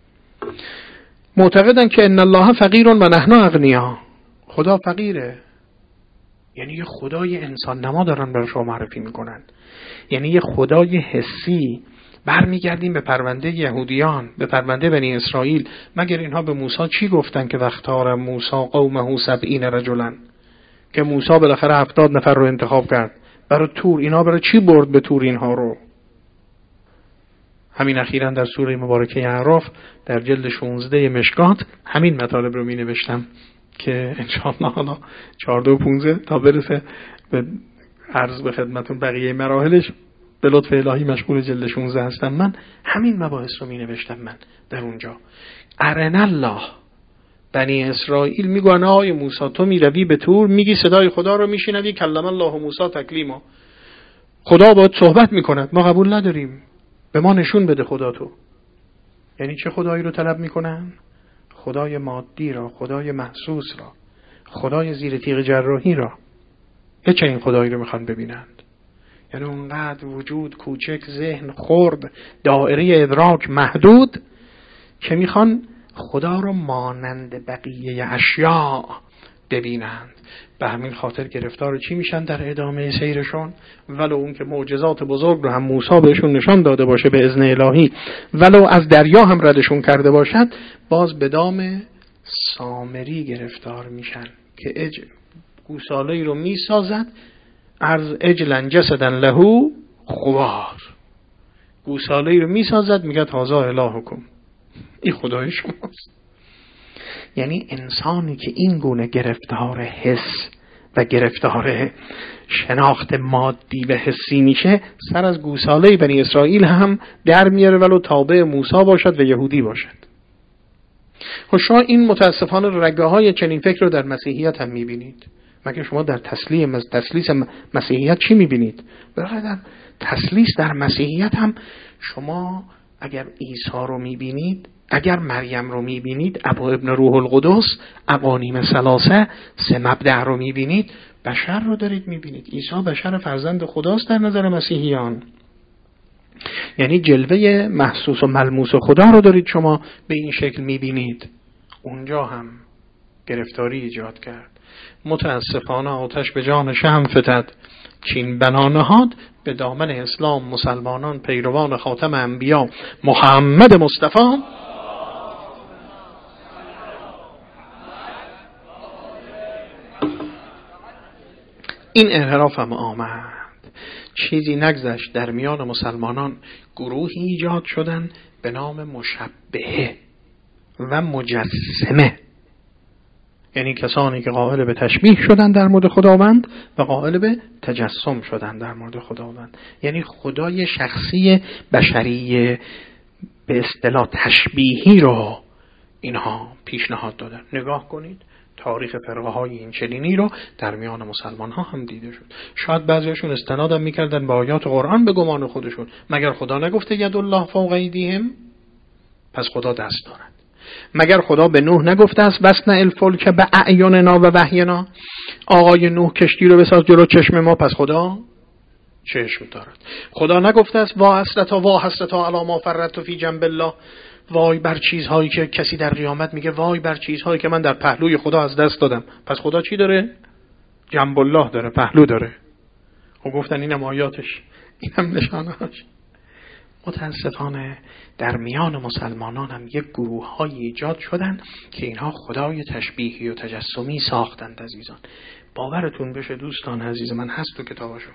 معتقدن که ان الله فقیر و نحن اغنیا، خدا فقیره، یعنی یه خدای انسان نما دارن برای شما معرفی میکنن، یعنی یه خدای حسی. برمیگردیم به پرونده یهودیان، به پرونده بنی اسرائیل. مگر اینها به موسی چی گفتن که وقتار موسی قومه سبعین رجلا، که موسی بالاخره هفتاد نفر رو انتخاب کرد برای تور. اینا برای چی برد به تور اینها رو؟ همین اخیراً در سوره مبارکه اعراف در جلد شانزده مشکات همین مطالب رو می نوشتم که انشاءالله حالا چهارده و پونزده تا برسه به عرض به خدمتون بقیه مراحلش به لطف الهی مشغول جلد شانزده هستم. من همین مباحث رو می نوشتم من در اونجا. ارنا الله، بنی اسرائیل میگن آی موسی تو می روی به تور، میگی صدای خدا رو میشنوی، کلم الله موسی تکلیما، خدا باید صحبت میکند، ما قبول نداریم، به ما نشون بده خدا تو. یعنی چه خدایی رو طلب میکنن؟ خدای مادی را، خدای محسوس را، خدای زیر تیغ جراحی را. یه چنین خدایی رو میخوان ببینند. یعنی اونقدر وجود کوچک، ذهن خرد، دائره ادراک محدود، که میخوان خدا رو مانند بقیه اشیاء ببینند. به همین خاطر گرفتار چی میشن در ادامه سیرشون؟ ولو اون که معجزات بزرگ رو هم موسی بهشون نشان داده باشه به اذن الهی، ولو از دریا هم ردشون کرده باشد، باز به دام سامری گرفتار میشن که اج گوساله‌ای رو میسازد، عرض اجلن جسدن لهو خوار، گوساله‌ای رو میسازد میگه هذا الهکم، این خدای شماست. یعنی انسانی که این گونه گرفتار حس و گرفتار شناخت مادی و حسی میشه، سر از گوساله بنی اسرائیل هم در میاره ولو تابع موسی باشد و یهودی باشد. خب شما این متاسفانه رگه های چنین فکر رو در مسیحیت هم میبینید. مگه شما در تسلیم تسلیس مسیحیت چی میبینید؟ برای در تسلیس در مسیحیت هم شما اگر عیسی رو میبینید، اگر مریم رو میبینید، ابا ابن روح القدس، ابانیم ثلاثه، سه مبدع رو میبینید، بشر رو دارید میبینید. عیسی بشر فرزند خداست در نظر مسیحیان. یعنی جلوه محسوس و ملموس خدا رو دارید شما به این شکل میبینید. اونجا هم گرفتاری ایجاد کرد. متاسفانه آتش به جان شمع فتد، چین بنا نهاد به دامن اسلام مسلمانان پیروان خاتم انبیا محمد مصطفی. این انحراف هم آمد. چیزی نگذشت در میان مسلمانان گروهی ایجاد شدن به نام مشبهه و مجسمه، یعنی کسانی که قائل به تشبیه شدن در مورد خداوند و قائل به تجسم شدن در مورد خداوند. یعنی خدای شخصی بشری به اصطلاح تشبیهی رو اینها پیشنهاد دادن. نگاه کنید تاریخ فرقه های این چنینی رو در میان مسلمان ها هم دیده شد. شاید بعضیشون استنادم میکردن به آیات قرآن به گمان خودشون، مگر خدا نگفته ید الله فوق ایدیهم؟ پس خدا دست دارد. مگر خدا به نوح نگفته است وصنع الفلک باعیننا و وحینا؟ آقای نوح کشتی رو بساز جلو چشم ما، پس خدا چشم دارد. خدا نگفته است وا حسرتا وا حسرتا علی ما فرطت فی جنب الله؟ وای بر چیزهایی که کسی در قیامت میگه وای بر چیزهایی که من در پهلوی خدا از دست دادم. پس خدا چی داره؟ جنب الله داره، پهلو داره. و گفتن اینم آیاتش، اینم نشانهاش. متاسفانه در میان مسلمانان هم یک گروه های ایجاد شدن که اینها خدای تشبیهی و تجسمی ساختند. عزیزان باورتون بشه دوستان عزیز من، هست تو کتابشون.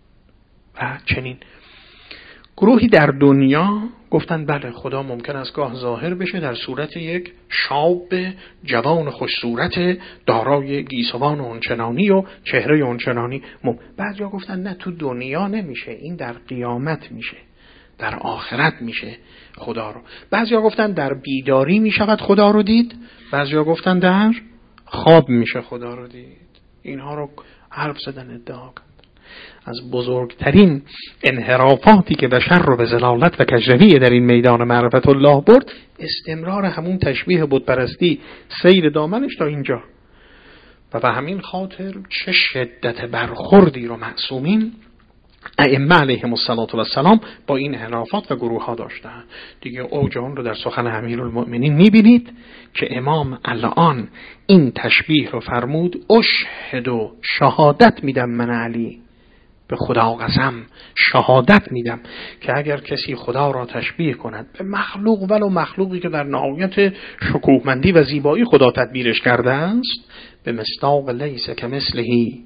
و چنین گروهی در دنیا گفتن بله خدا ممکن است گاه ظاهر بشه در صورت یک شاب جوان خوش صورت دارای گیسوان اونچنانی و چهره اونچنانی. بعضیا گفتن نه تو دنیا نمیشه، این در قیامت میشه، در آخرت میشه خدا رو. بعضیا گفتن در بیداری میشود خدا رو دید، بعضیا گفتن در خواب میشه خدا رو دید. اینها رو حرف زدن، ادعا کردن. از بزرگترین انحرافاتی که بشر رو به ضلالت و کجروی در این میدان معرفت الله برد، استمرار همون تشبیه بتپرستی، سیر دامنش تا اینجا. و به همین خاطر چه شدت برخوردی رو معصومین ائمه علیهم السلام با این انحرافات و گروه ها داشتن. دیگه اوج اون رو در سخن امیرالمؤمنین میبینید که امام الان این تشبیه رو فرمود اشهد و شهادت میدم من علی، به خدا قسم شهادت میدم که اگر کسی خدا را تشبیه کند به مخلوق ولو مخلوقی که در نهایت شکوهمندی و زیبایی خدا تدبیرش کرده است، به مصداق لیس کمثله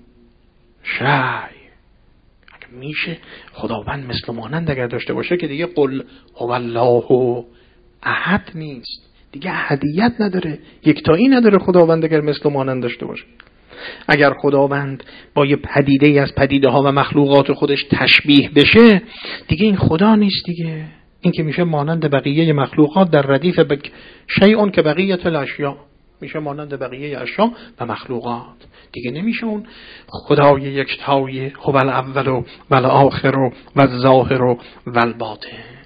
شیء، میشه خداوند مثل مانند اگر داشته باشه که دیگه قل هو الله احد نیست، دیگه احدیت نداره، یکتایی نداره خداوند اگر مثل مانند داشته باشه. اگر خداوند با یه پدیده ای از پدیده ها و مخلوقات خودش تشبیه بشه، دیگه این خدا نیست دیگه. این که میشه مانند بقیه مخلوقات در ردیف بک... شیء که بقیت الاشیاء، میشه مانند بقیه اشیاء و مخلوقات، دیگه نمیشه اون خدای یکتایی هو الاول و الآخر و الظاهر و الباطن.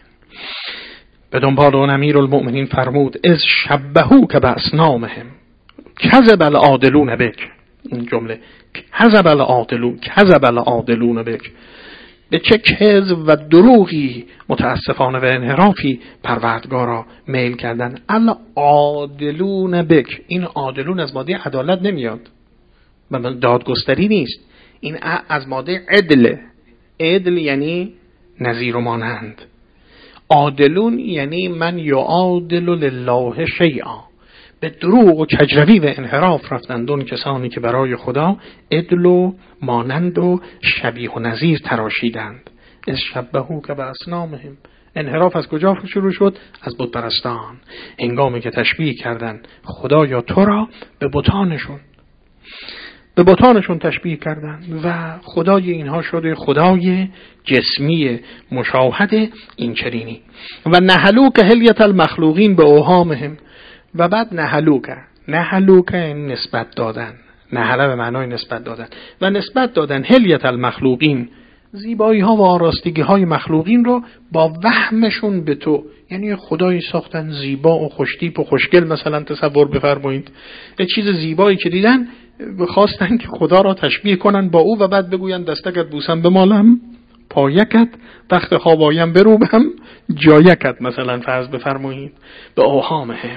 به دنبال اون امیرالمؤمنین فرمود از شبهو که باسنامهم کذب العادلون بک. این جمله کذب العادلون کذب العادلون بک، به چه کذب و دروغی متاسفانه و انحرافی پروردگارا میل کردن. العادلون بک، این عادلون از ماده عدالت نمیاد، دادگستری نیست، این از ماده عدل. عدل یعنی نظیر و مانند، عادلون یعنی من یعادل لله شیئا. به دروغ و کجروی و انحراف رفتند اون کسانی که برای خدا عدل و مانند و شبیه و نظیر تراشیدند. از شبهو که باسنامهم، انحراف از کجا شروع شد؟ از بت پرستان، هنگامی که تشبیه کردند خدا یا تو را به بتانشون، به بتانشون تشبیه کردند و خدای اینها شده خدای جسمی مشاهده این چرینی. و نهلو که هلیت المخلوقین به اوهامهم، و بعد نهلو که نهلو که نسبت دادن، نهله به معنای نسبت دادن و نسبت دادن هلیت المخلوقین، زیبایی ها و آراستگی های مخلوقین رو با وهمشون به تو، یعنی خدایی ساختن زیبا و خوشتیپ و خوشگل. مثلا تصور بفرمایید یه چیز زیبایی که دیدن خواستن که خدا را تشبیه کنن با او و بعد بگوین دستکت بوسم بمالم پایکت، وقت خوابایم بروبم جایکت، مثلا فرض بفرمایید. به اوهامهم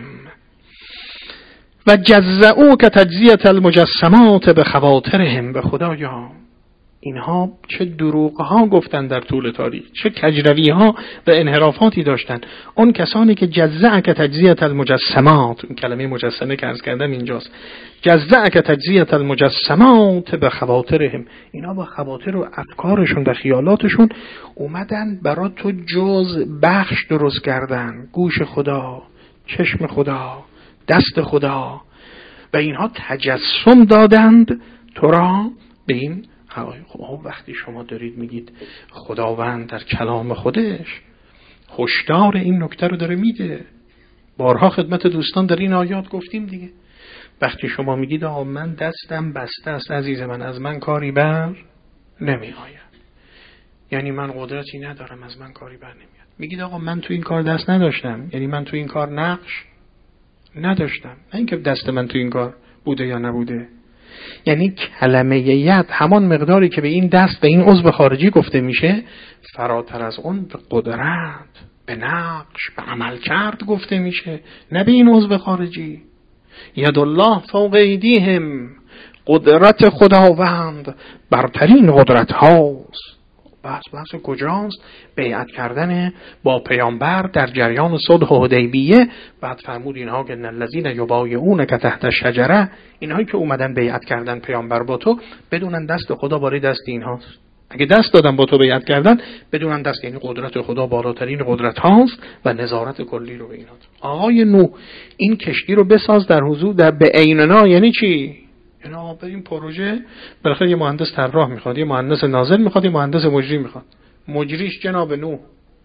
و جزعو که تجزیت المجسمات به خواطرهم. به خدایا اینها چه دروغها گفتن در طول تاریخ، چه کجروی ها و انحرافاتی داشتن. اون کسانی که جزع که تجزیت المجسمات، این کلمه مجسمه که عرض کردم اینجاست، جزع که تجزیت المجسمات به خواطرهم، اینا با خواطر و افکارشون و خیالاتشون اومدن برای تو جز بخش درست کردن، گوش خدا، چشم خدا، دست خدا، و اینها تجسم دادند تو را به این. خب وقتی شما دارید میگید خداوند در کلام خودش هشدار این نکته رو داره میده، بارها خدمت دوستان در این آیات گفتیم دیگه، وقتی شما میگید آقا من دستم بسته است عزیز من، از من کاری بر نمی آید، یعنی من قدرتی ندارم، از من کاری بر نمیاد. میگید آقا من تو این کار دست نداشتم، یعنی من تو این کار نقش نداشتم، نه اینکه دست من تو این کار بوده یا نبوده. یعنی کلمه ید همان مقداری که به این دست به این عضو خارجی گفته میشه، فراتر از اون به قدرت، به نقش، به عمل کرد گفته میشه، نه به این عضو خارجی. ید الله فوق ایدیهم، قدرت خداوند برترین قدرت هاست. بحث بحث کجاست؟ بیعت کردن با پیامبر در جریان صلح حدیبیه. بعد فرمود اینها که الذین یبایعونک تحت الشجره، اینهایی که اومدن بیعت کردن پیامبر با تو، بدونن دست خدا بالای دست اینهاست. اگه دست دادن با تو بیعت کردن، بدونن دست این قدرت خدا بالاترین قدرت هاست و نظارت کلی رو به اینها. آقای نوح این کشتی رو بساز در حضور در به عیننا، یعنی چی؟ یعنی آقا بریم پروژه، بالاخره یه مهندس طراح میخواد، یه مهندس ناظر میخواد، یه مهندس مجری میخواد. مجریش جناب نوح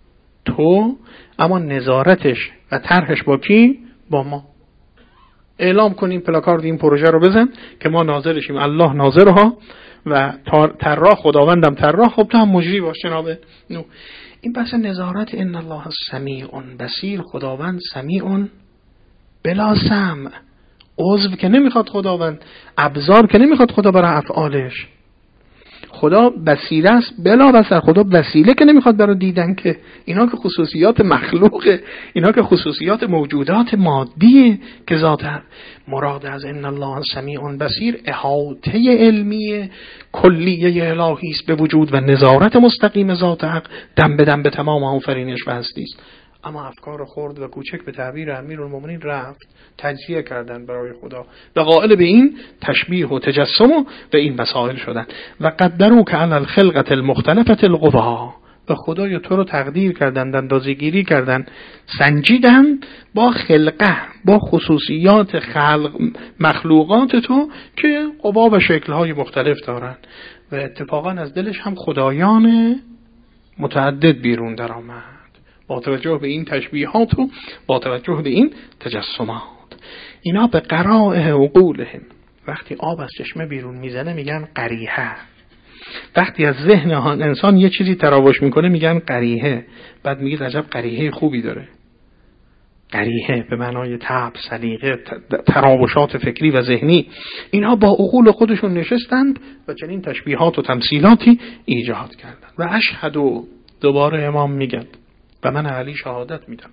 تو، اما نظارتش و طرحش با کی؟ با ما. اعلام کنیم پلاکارد این پروژه رو بزن که ما ناظرشیم، الله ناظرها و طراح خداوندم طراح. خب تو هم مجری باش جناب نوح. این بحث نظارت. ان الله سمیع بصیر، خداوند سمیع بلا سمع. عضو که نمیخواد خداوند، ابزار که نمیخواد خدا برای افعالش. خدا بصیر است بلا بصر، خدا وسیله که نمیخواد برای دیدن، که اینا که خصوصیات مخلوقه، اینا که خصوصیات موجودات مادیه که ذات. مراد از ان الله سمیع بصیر احاطه علمی کلیه الهی است به وجود و نظارت مستقیم ذات حق دم به دم به تمام آفرینش و هستی است. اما افکار خرد و کوچک به تعبیر امیرالمومنین رفت تجزیه کردن برای خدا و قائل به این تشبیه و تجسم و به این مسائل شدن. و قدروا که علی الخلقة المختلفة القوا، و خدای تو رو تقدیر کردند، اندازه‌گیری کردن، سنجیدن با خلقه، با خصوصیات خلق مخلوقات تو که قوا و شکل‌های مختلف دارن. و اتفاقا از دلش هم خدایان متعدد بیرون در آمد با توجه به این تشبیهات و با توجه به این تجسمات. اینا به قرائه عقولهم، وقتی آب از چشمه بیرون میزنه میگن قریحه، وقتی از ذهن انسان یه چیزی تراوش میکنه میگن قریحه. بعد میگید عجب قریحه خوبی داره. قریحه به معنای تعب، سلیقه، تراوشات فکری و ذهنی. اینها با عقول خودشون نشستند و چنین تشبیهات و تمثیلاتی ایجاد کردند. و اشهد، و دوباره امام میگن و من علی شهادت میدم،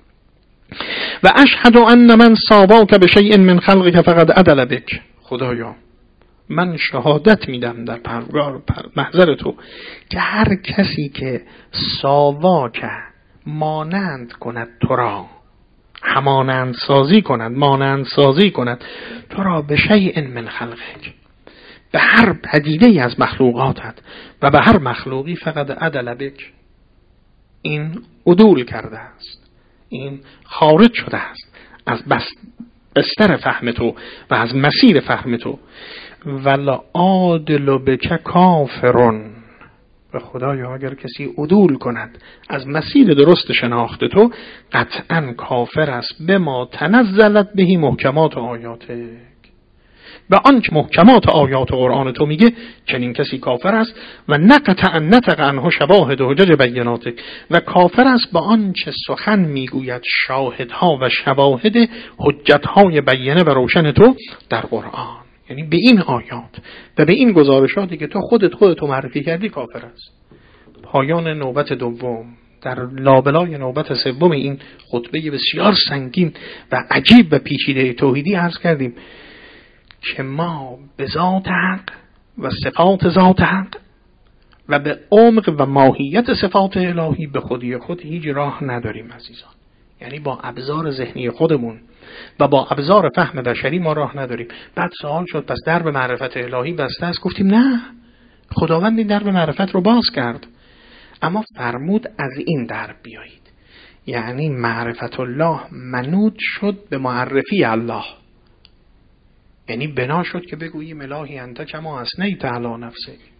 و اشهد ان من صاباک بشیء من خلقک فقد عدل بک. خدایا من شهادت میدم در پروردگار محضر تو که هر کسی که ساواک مانند کند تو را، همانند سازی کند، مانند سازی کند تو را به شیء من خلقک، به هر پدیده از مخلوقاتت و به هر مخلوقی، فقد عدل بک، این عدول کرده است، این خارج شده است از بستر فهم تو و از مسیر فهم تو. ولا عادل بک کافرون، و خدایا اگر کسی عدول کند از مسیر درست شناخت تو، قطعا کافر است به ما تنزلت بهی محکمات آیاتک، و آنچه محکمات آیات قرآن تو میگه چنین کسی کافر است. و نقطع نطق عنه شواهد و حجج بیناتک، و کافر است با آنچه سخن میگوید شاهدها و شواهد حجتهای بینه و روشن تو در قرآن، یعنی به این آیات و به این گزارشاتی که تو خودت خودتو معرفی کردی کافر است. پایان نوبت دوم. در لابلای نوبت سوم این خطبه بسیار سنگین و عجیب و پیچیده توحیدی عرض کردیم که ما به ذات حق و صفات ذات حق و به عمق و ماهیت صفات الهی به خودی خود هیچ راه نداریم عزیزان. یعنی با ابزار ذهنی خودمون و با ابزار فهم بشری ما راه نداریم. بعد سوال شد پس درب معرفت الهی بسته است؟ گفتیم نه، خداوند این درب معرفت رو باز کرد، اما فرمود از این درب بیایید. یعنی معرفت الله منوط شد به معرفی الله، یعنی بنا شد که بگوییم الهی انت کما اثنیت علی نفسک.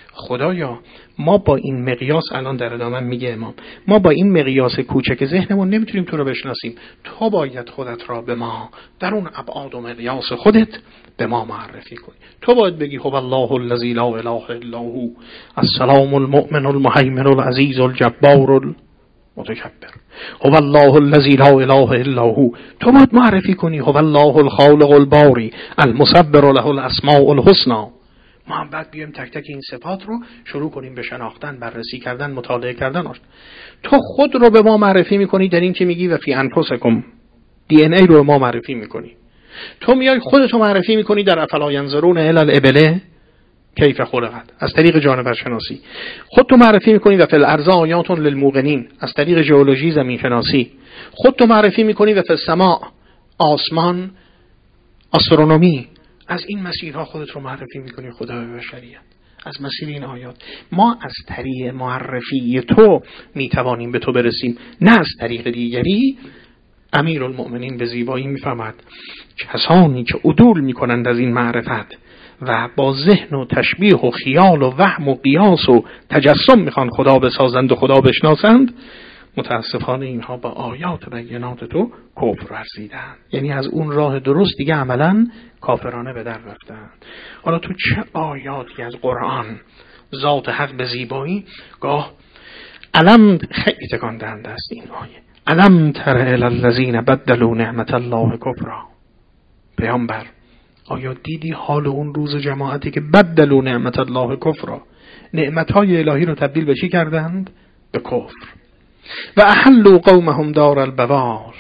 خدایا ما با این مقیاس، الان در ادامه میگه امام، ما با این مقیاس کوچک ذهنمون نمیتونیم تو رو بشناسیم، تو باید خودت را به ما در اون ابعاد و مقیاس خودت به ما معرفی کنی. تو باید بگی هو الله الذی لا اله الا هو السلام المؤمن المهیمن العزیز الجبار المتکبر، هو الله الذی لا اله الا هو. تو باید معرفی کنی هو الله الخالق الباری المصبر له الاسماء الحسنی. ما هم بعد بیایم تک تک این صفات رو شروع کنیم به شناختن، بررسی کردن، مطالعه کردن. تو خود رو به ما معرفی میکنی در این که میگی و فی انفسکم، دی ان ای رو به ما معرفی میکنی. تو میای خودتو معرفی میکنی در افلا ینظرون الی الابل کیف خلقت، از طریق جانور شناسی. خودتو معرفی میکنی و فی الارض آیات للموقنین، از طریق ژئولوژی زمین شناسی. خودتو معرفی میکنی و فی السماء، آسمان، آسترونومی. از این مسیرها خودت رو معرفی میکنی خدای بشریت، از مسیر این آیات. ما از طریق معرفی تو میتوانیم به تو برسیم، نه از طریق دیگری. امیرالمؤمنین به زیبایی میفهمد کسانی که عدول میکنند از این معرفت و با ذهن و تشبیه و خیال و وهم و قیاس و تجسم میخوان خدا بسازند و خدا بشناسند، متاسفانه اینها با آیات بینات تو کفر ورزیدن، یعنی از اون راه درست دیگه عملا کافرانه به در رفتن. حالا تو چه آیاتی از قرآن ذات حق به زیبایی گاه علم خیلی تکان دهنده است این آیه، علم تر الی الذین بدلوا نعمت الله کفرا. پیامبر آیا دیدی حال اون روز جماعتی که بدلوا نعمت الله کفرا، نعمتهای الهی رو تبدیل به چی کردند؟ به کفر. و احلوا قومهم دار البوار،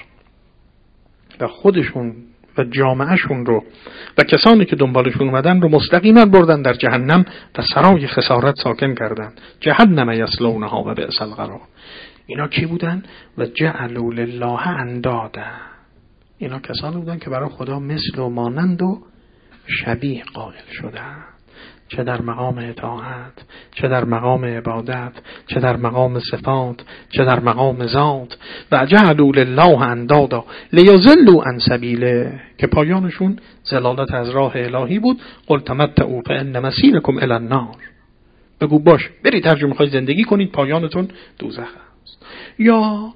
و خودشون و جامعهشون رو و کسانی که دنبالشون اومدن رو مستقیما بردن در جهنم و سرای خسارت ساکن کردن. جهنم یصلونها و بئس القرار. اینا کی بودن؟ و جعلوا لله اندادا. اینا کسانی بودن که برای خدا مثل و مانند و شبیه قائل شدن، چه در مقام اطاعت، چه در مقام عبادت، چه در مقام صفات، چه در مقام ذات. و جعلوا لله اندادا لیضلوا عن سبیله، که پایانشون ضلالت از راه الهی بود. قل تمتعوا فان مسیرکم الی النار. بگو باش برید هر جا میخواید زندگی کنید، پایانتون دوزخ است. یا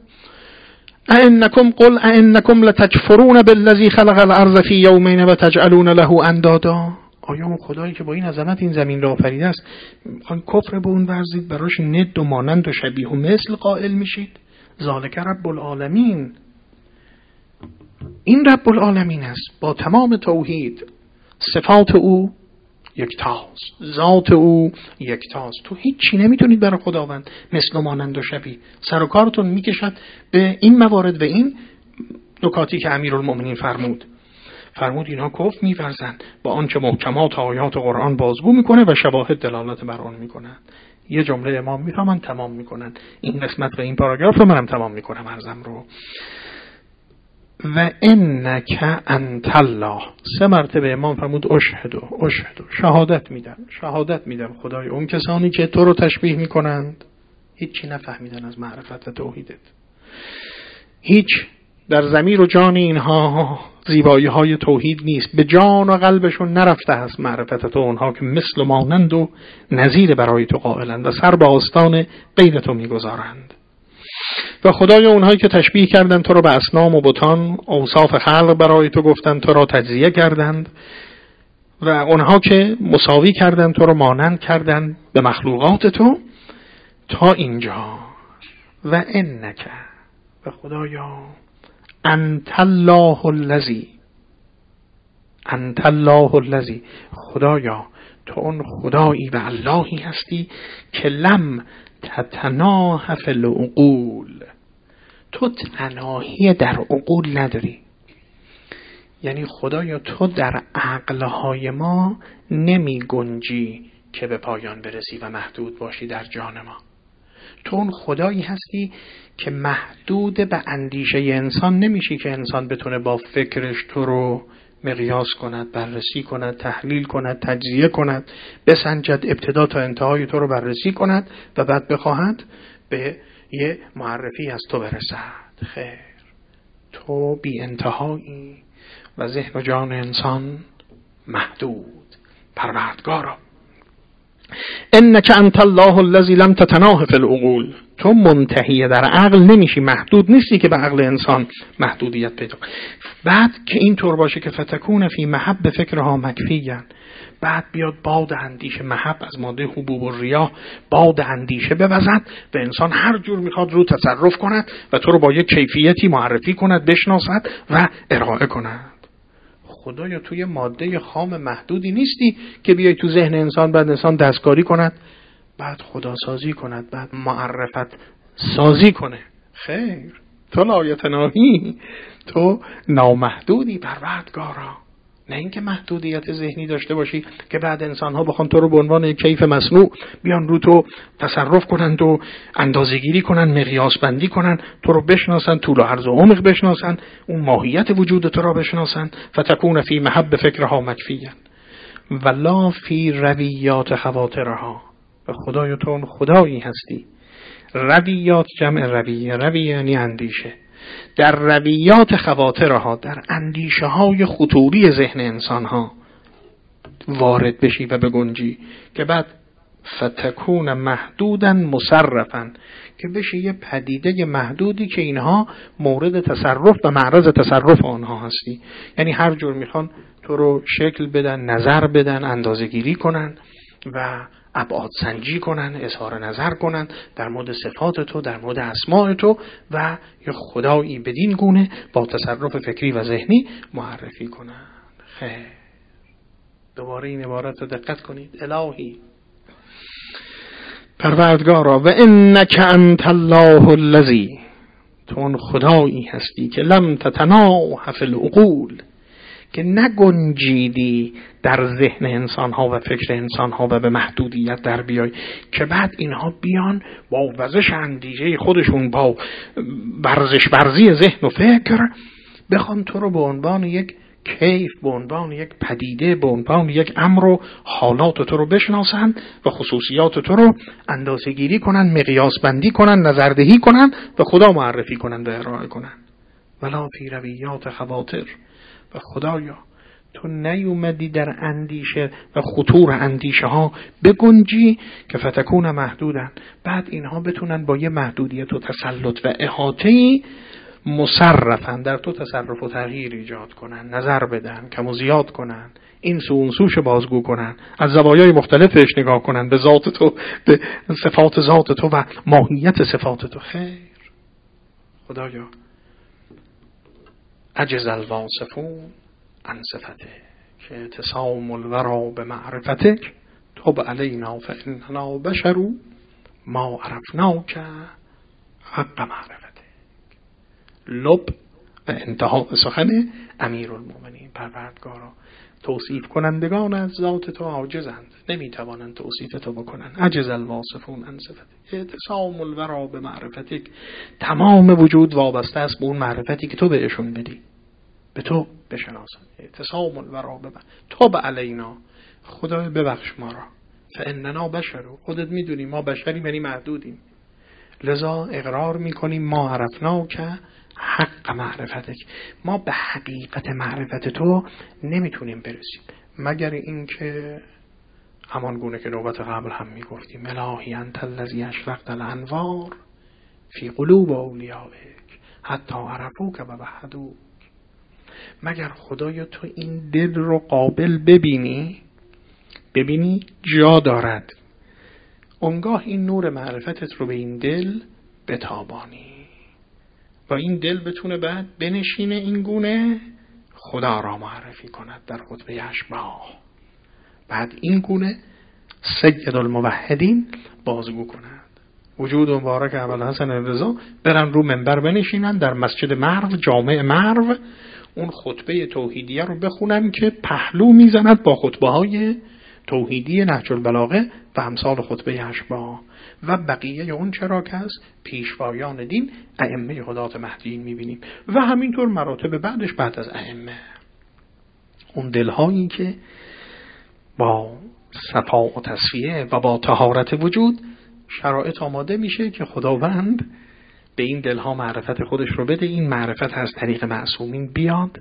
انکم قل انکم لتکفرون بالذی خلق الارض فی یومین و تجعلون له اندادا. آیا اون خدایی که با این عظمت این زمین را آفریده است میخواین کفر به اون ورزید، براش ند و مانند و شبیه و مثل قائل میشید؟ ذالک رب العالمین. این رب العالمین است با تمام توحید، صفات او یکتاست، ذات او یکتاست. تو هیچی نمیتونید برای خداوند مثل و مانند و شبیه. سر و کارتون میکشد به این موارد و این نکاتی که امیرالمؤمنین فرمود. فرمود اینا کفر می‌ورزند با آنچه محکمات آیات قرآن بازگو میکنه و شواهد دلالت بر آن میکنن. یه جمله امام میفهمن تمام میکنن. این قسمت و این پاراگراف رو منم تمام میکنم عرضم رو. و انک انت الله. سه مرتبه امام فرمود اشهدو اشهدو، شهادت میدم شهادت میدم خدای اون کسانی که تو رو تشبیه میکنند هیچی نفهمیدن از معرفت و توحیدت، هیچ در ضمیر و جان اینها زیبایی های توحید نیست، به جان و قلبشون نرفته است معرفت تو. اونها که مثل و مانند و نظیر برای تو قائلند و سر به آستان غیر تو میگذارند. و خدای اونهایی که تشبیه کردند تو رو به اصنام و بتان، اوصاف خلق برای تو گفتند، تو را تجزیه کردند. و اونها که مساوی کردند تو رو مانند کردند به مخلوقات تو. تا اینجا و انک، و خدایا انت الله الذی، انت الله الذی، خدایا تو اون خدایی و اللهی هستی که لم تتناهی فی العقول، تو تناهی در عقول نداری. یعنی خدایا تو در عقلهای ما نمی گنجی که به پایان برسی و محدود باشی در جان ما. تو اون خدایی هستی که محدود به اندیشه انسان نمیشی که انسان بتونه با فکرش تو رو مقیاس کند، بررسی کند، تحلیل کند، تجزیه کند، بسنجد، ابتدا تا انتهای تو رو بررسی کند و بعد بخواهد به یه معرفی از تو برسد. خیر، تو بی انتهایی و ذهن و جان انسان محدود. پروردگارا انک انت الله الذی لم تتناه فی العقول، تو منتهی در عقل نمیشی، محدود نیستی که به عقل انسان محدودیت پیدا. بعد که اینطور باشه که فتکون فی محب فکرها مکفیان، بعد بیاد باد اندیشه، محب از ماده حبوب و ریاح، باد اندیشه بوزد و انسان هر جور میخواد رو تصرف کند و تو رو با یک کیفیتی معرفی کند، بشناسد و ارائه کند. خدایا توی ماده خام محدودی نیستی که بیای تو ذهن انسان، بعد انسان دستکاری کند، بعد خدا سازی کند، بعد معرفت سازی کنه. خیر، تو لایتناهی، تو نامحدودی پروردگارا. نه اینکه محدودیت ذهنی داشته باشی که بعد انسان‌ها بخوان تو رو به عنوان کیف مصنوع بیان رو تو تصرف کنند و اندازه‌گیری کنند، مقیاس بندی کنند، تو رو بشناسن، طول و عرض و عمق بشناسن، اون ماهیت وجود تو را بشناسن. فتکون فی محب فکرها مکفیًا ولا فی رویات خواطرها. و خدای تو اون خدایی هستی. رویات جمع رویه، رویه یعنی اندیشه. در رویات خواطرها، در اندیشه های خطوری ذهن انسان ها وارد بشی و بگنجی، که بعد فتکون محدودا مصرفا، که بشی یه پدیده محدودی که اینها مورد تصرف و معرض تصرف آنها هستی. یعنی هر جور میخوان تو رو شکل بدن، نظر بدن، اندازه گیری کنن و ابعاد سنجی کنن، اظهار نظر کنن در مورد صفات تو، در مورد اسماء تو، و یا خدایی بدین گونه با تصرف فکری و ذهنی معرفی کنن. خیر، دوباره این عبارت رو دقت کنید. الهی پروردگارا، و انک انت الله الذی، تو اون خدایی هستی که لم تتناه فی العقول، که نگنجیدی در ذهن انسان ها و فکر انسان ها و به محدودیت در بیای، که بعد اینها بیان با وزش اندیشه خودشون، با ورزش ورزی ذهن و فکر، بخوان تو رو به عنوان یک کیف، به عنوان یک پدیده، به عنوان یک امر و حالات تو رو بشناسن و خصوصیات تو رو اندازه گیری کنن، مقیاس بندی کنن، نظردهی کنن و خدا معرفی کنن و ارائه کنن. ولا فی رویات خواطر، و خدایا تو نیومدی در اندیشه و خطور اندیشه ها بگنجی که فتکون محدودن، بعد اینها بتونن با یه محدودیت و تسلط و احاطه‌ای مصرفن، در تو تصرف و تغییر ایجاد کنن، نظر بدن، کم و زیاد کنن، این سو اون سوش بازگو کنن، از زوایای مختلفش نگاه کنن به ذات تو، به صفات ذات تو و ماهیت صفات تو. خیر خدایا، عجز الواصفون عن صفته که اعتصام الورا به معرفتک تب علینا فاننا بشر ما عرفناک حق معرفتک. لب و انتها سخن امیرالمومنین. پروردگارا، توصیف کنندگان از ذات تو عاجزند، نمیتوانند توصیف تو بکنند. عجز الواصفون عن صفتک اعتصام الورا به معرفتک، تمام وجود وابسته است به اون معرفتی که تو بهشون بدی، به تو بشناسن. اعتصام الورا به تب علینا، خدای ببخش ما را، فاننا بشر، خودت میدونی ما بشری یعنی محدودیم، لذا اقرار میکنیم ما عرفنا که حق معرفتک، ما به حقیقت معرفت تو نمیتونیم برسیم مگر اینکه همان گونه که نوبت قبل هم میگفتیم، الهی انت الذی اشرقت الانوار فی قلوب اولیائک حتی عرفوک و وحدوک، مگر خدایا تو این دل رو قابل ببینی، ببینی جا دارد، اونگاه این نور معرفتت رو به این دل بتابانی و این دل بتونه بعد بنشینه این گونه خدا را معرفی کند در خطبه اشباح، بعد این گونه سید الموحدین بازگو کند. وجود مبارک ابوالحسن رضا برن رو منبر بنشینن در مسجد مرو، جامع مرو، اون خطبه توحیدیه رو بخونن که پهلو میزند با خطبه های توحیدی نهج البلاغه و امثال خطبه اشباح و بقیه اون چرا که از پیشوایان دین ائمه هدات مهدیین میبینیم و همینطور مراتب بعدش بعد از ائمه. اون دلهایی که با صفا و تصفیه و با طهارت وجود شرایط آماده میشه که خداوند به این دلها معرفت خودش رو بده، این معرفت از طریق معصومین بیاد.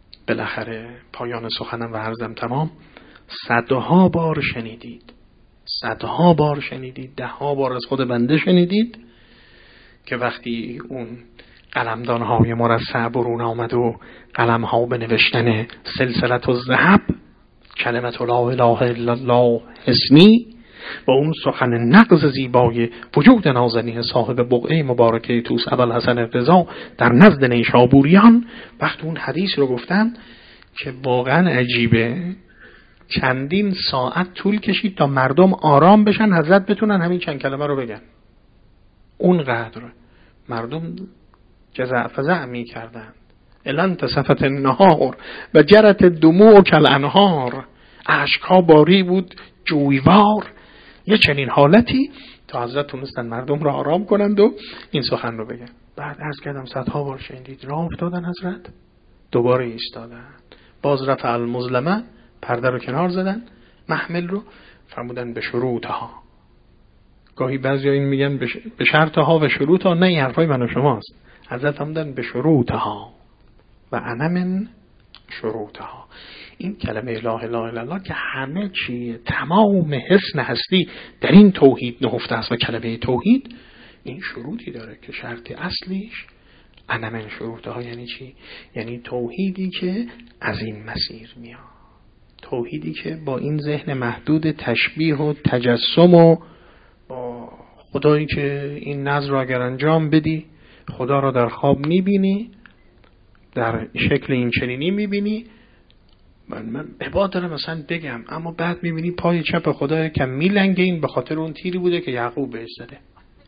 بالاخره پایان سخنم و عرضم تمام. صدها بار شنیدید، صدها بار شنیدید، ده ها بار از خود بنده شنیدید که وقتی اون قلمدان‌های مرصع برون آمد و قلم‌ها به نوشتن سلسلة الذهب کلمت لا اله الا الله حسنی و اون سخن نغز زیبای وجود نازنین صاحب بقعه مبارکه توس ابوالحسن رضا در نزد نیشابوریان، وقتی اون حدیث رو گفتن که واقعا عجیبه، چندین ساعت طول کشید تا مردم آرام بشن، حضرت بتونن همین چند کلمه رو بگن. اونقدر مردم جزع فزع می کردند. الان تصفت النهار و جرت دموع کالانهار، اشک‌ها باری بود جویوار. یه چنین حالتی تا حضرت تونستن مردم رو آرام کنند و این سخن رو بگن. بعد عرض کردم صدها بار شنیدید، راه افتادن حضرت، دوباره ایستادن، باز رفع المظلمه، پرده رو کنار زدن، محمل رو فرمودن به شروطها. گاهی بعضی ها این میگن به شرطها و شروطها، نه این حرفای من و شماست. حضرت فرمودن به شروطها و انا من شروطها. این کلمه لا اله الا الله که همه چیه، تمام حسن هستی در این توحید نهفته است و کلمه توحید این شروطی داره که شرط اصلیش انا من شروطها. یعنی چی؟ یعنی توحیدی که از این مسیر میاد، توحیدی که با این ذهن محدود تشبیه و تجسم و با خدایی که این نظر رو اگر انجام بدی خدا رو در خواب میبینی، در شکل این چنینی میبینی، من, من عباد دارم مثلا بگم، اما بعد میبینی پای چپ خدا که میلنگه، این به خاطر اون تیری بوده که یعقوب بهش زده.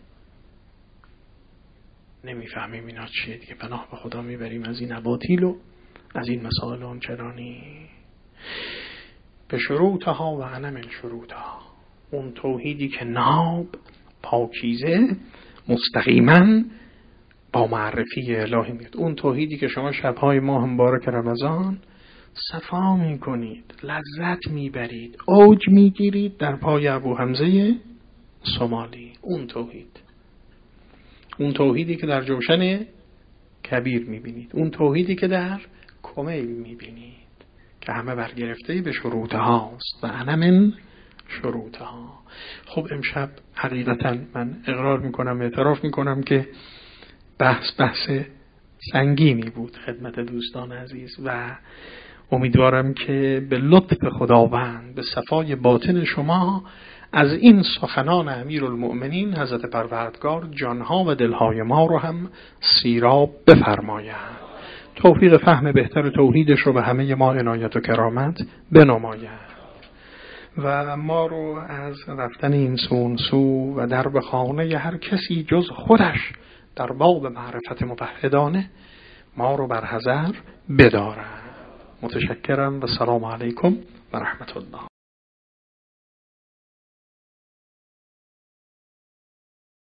نمیفهمیم اینا چیه دیگه. پناه به خدا میبریم از این اباطیل و از این مسائل آنچنانی. به شروطها و انا من شروطها، اون توحیدی که ناب پاکیزه مستقیما با معرفی الهی میاد، اون توحیدی که شما شبهای ماه مبارک رمضان صفا میکنید، لذت میبرید، اوج میگیرید در پای ابو حمزه صومالی. اون توحید، اون توحیدی که در جوشن کبیر میبینید، اون توحیدی که در کمیل میبینید که همه برگرفته به شروطها است و انا من شروطها. خب امشب حقیقتا من اقرار میکنم، اعتراف میکنم که بحث بحث سنگینی بود خدمت دوستان عزیز و امیدوارم که به لطف خداوند، به صفای باطن شما از این سخنان امیرالمؤمنین حضرت پروردگار جانها و دلهای ما رو هم سیراب بفرماید، توفیق فهم بهتر توحیدش رو به همه ما عنایت و کرامت بنماید و ما رو از رفتن این سون سو و در به خانه هر کسی جز خودش در باب معرفت موحدانه ما رو بر حذر بدارد. متشکرم و سلام علیکم و رحمت الله.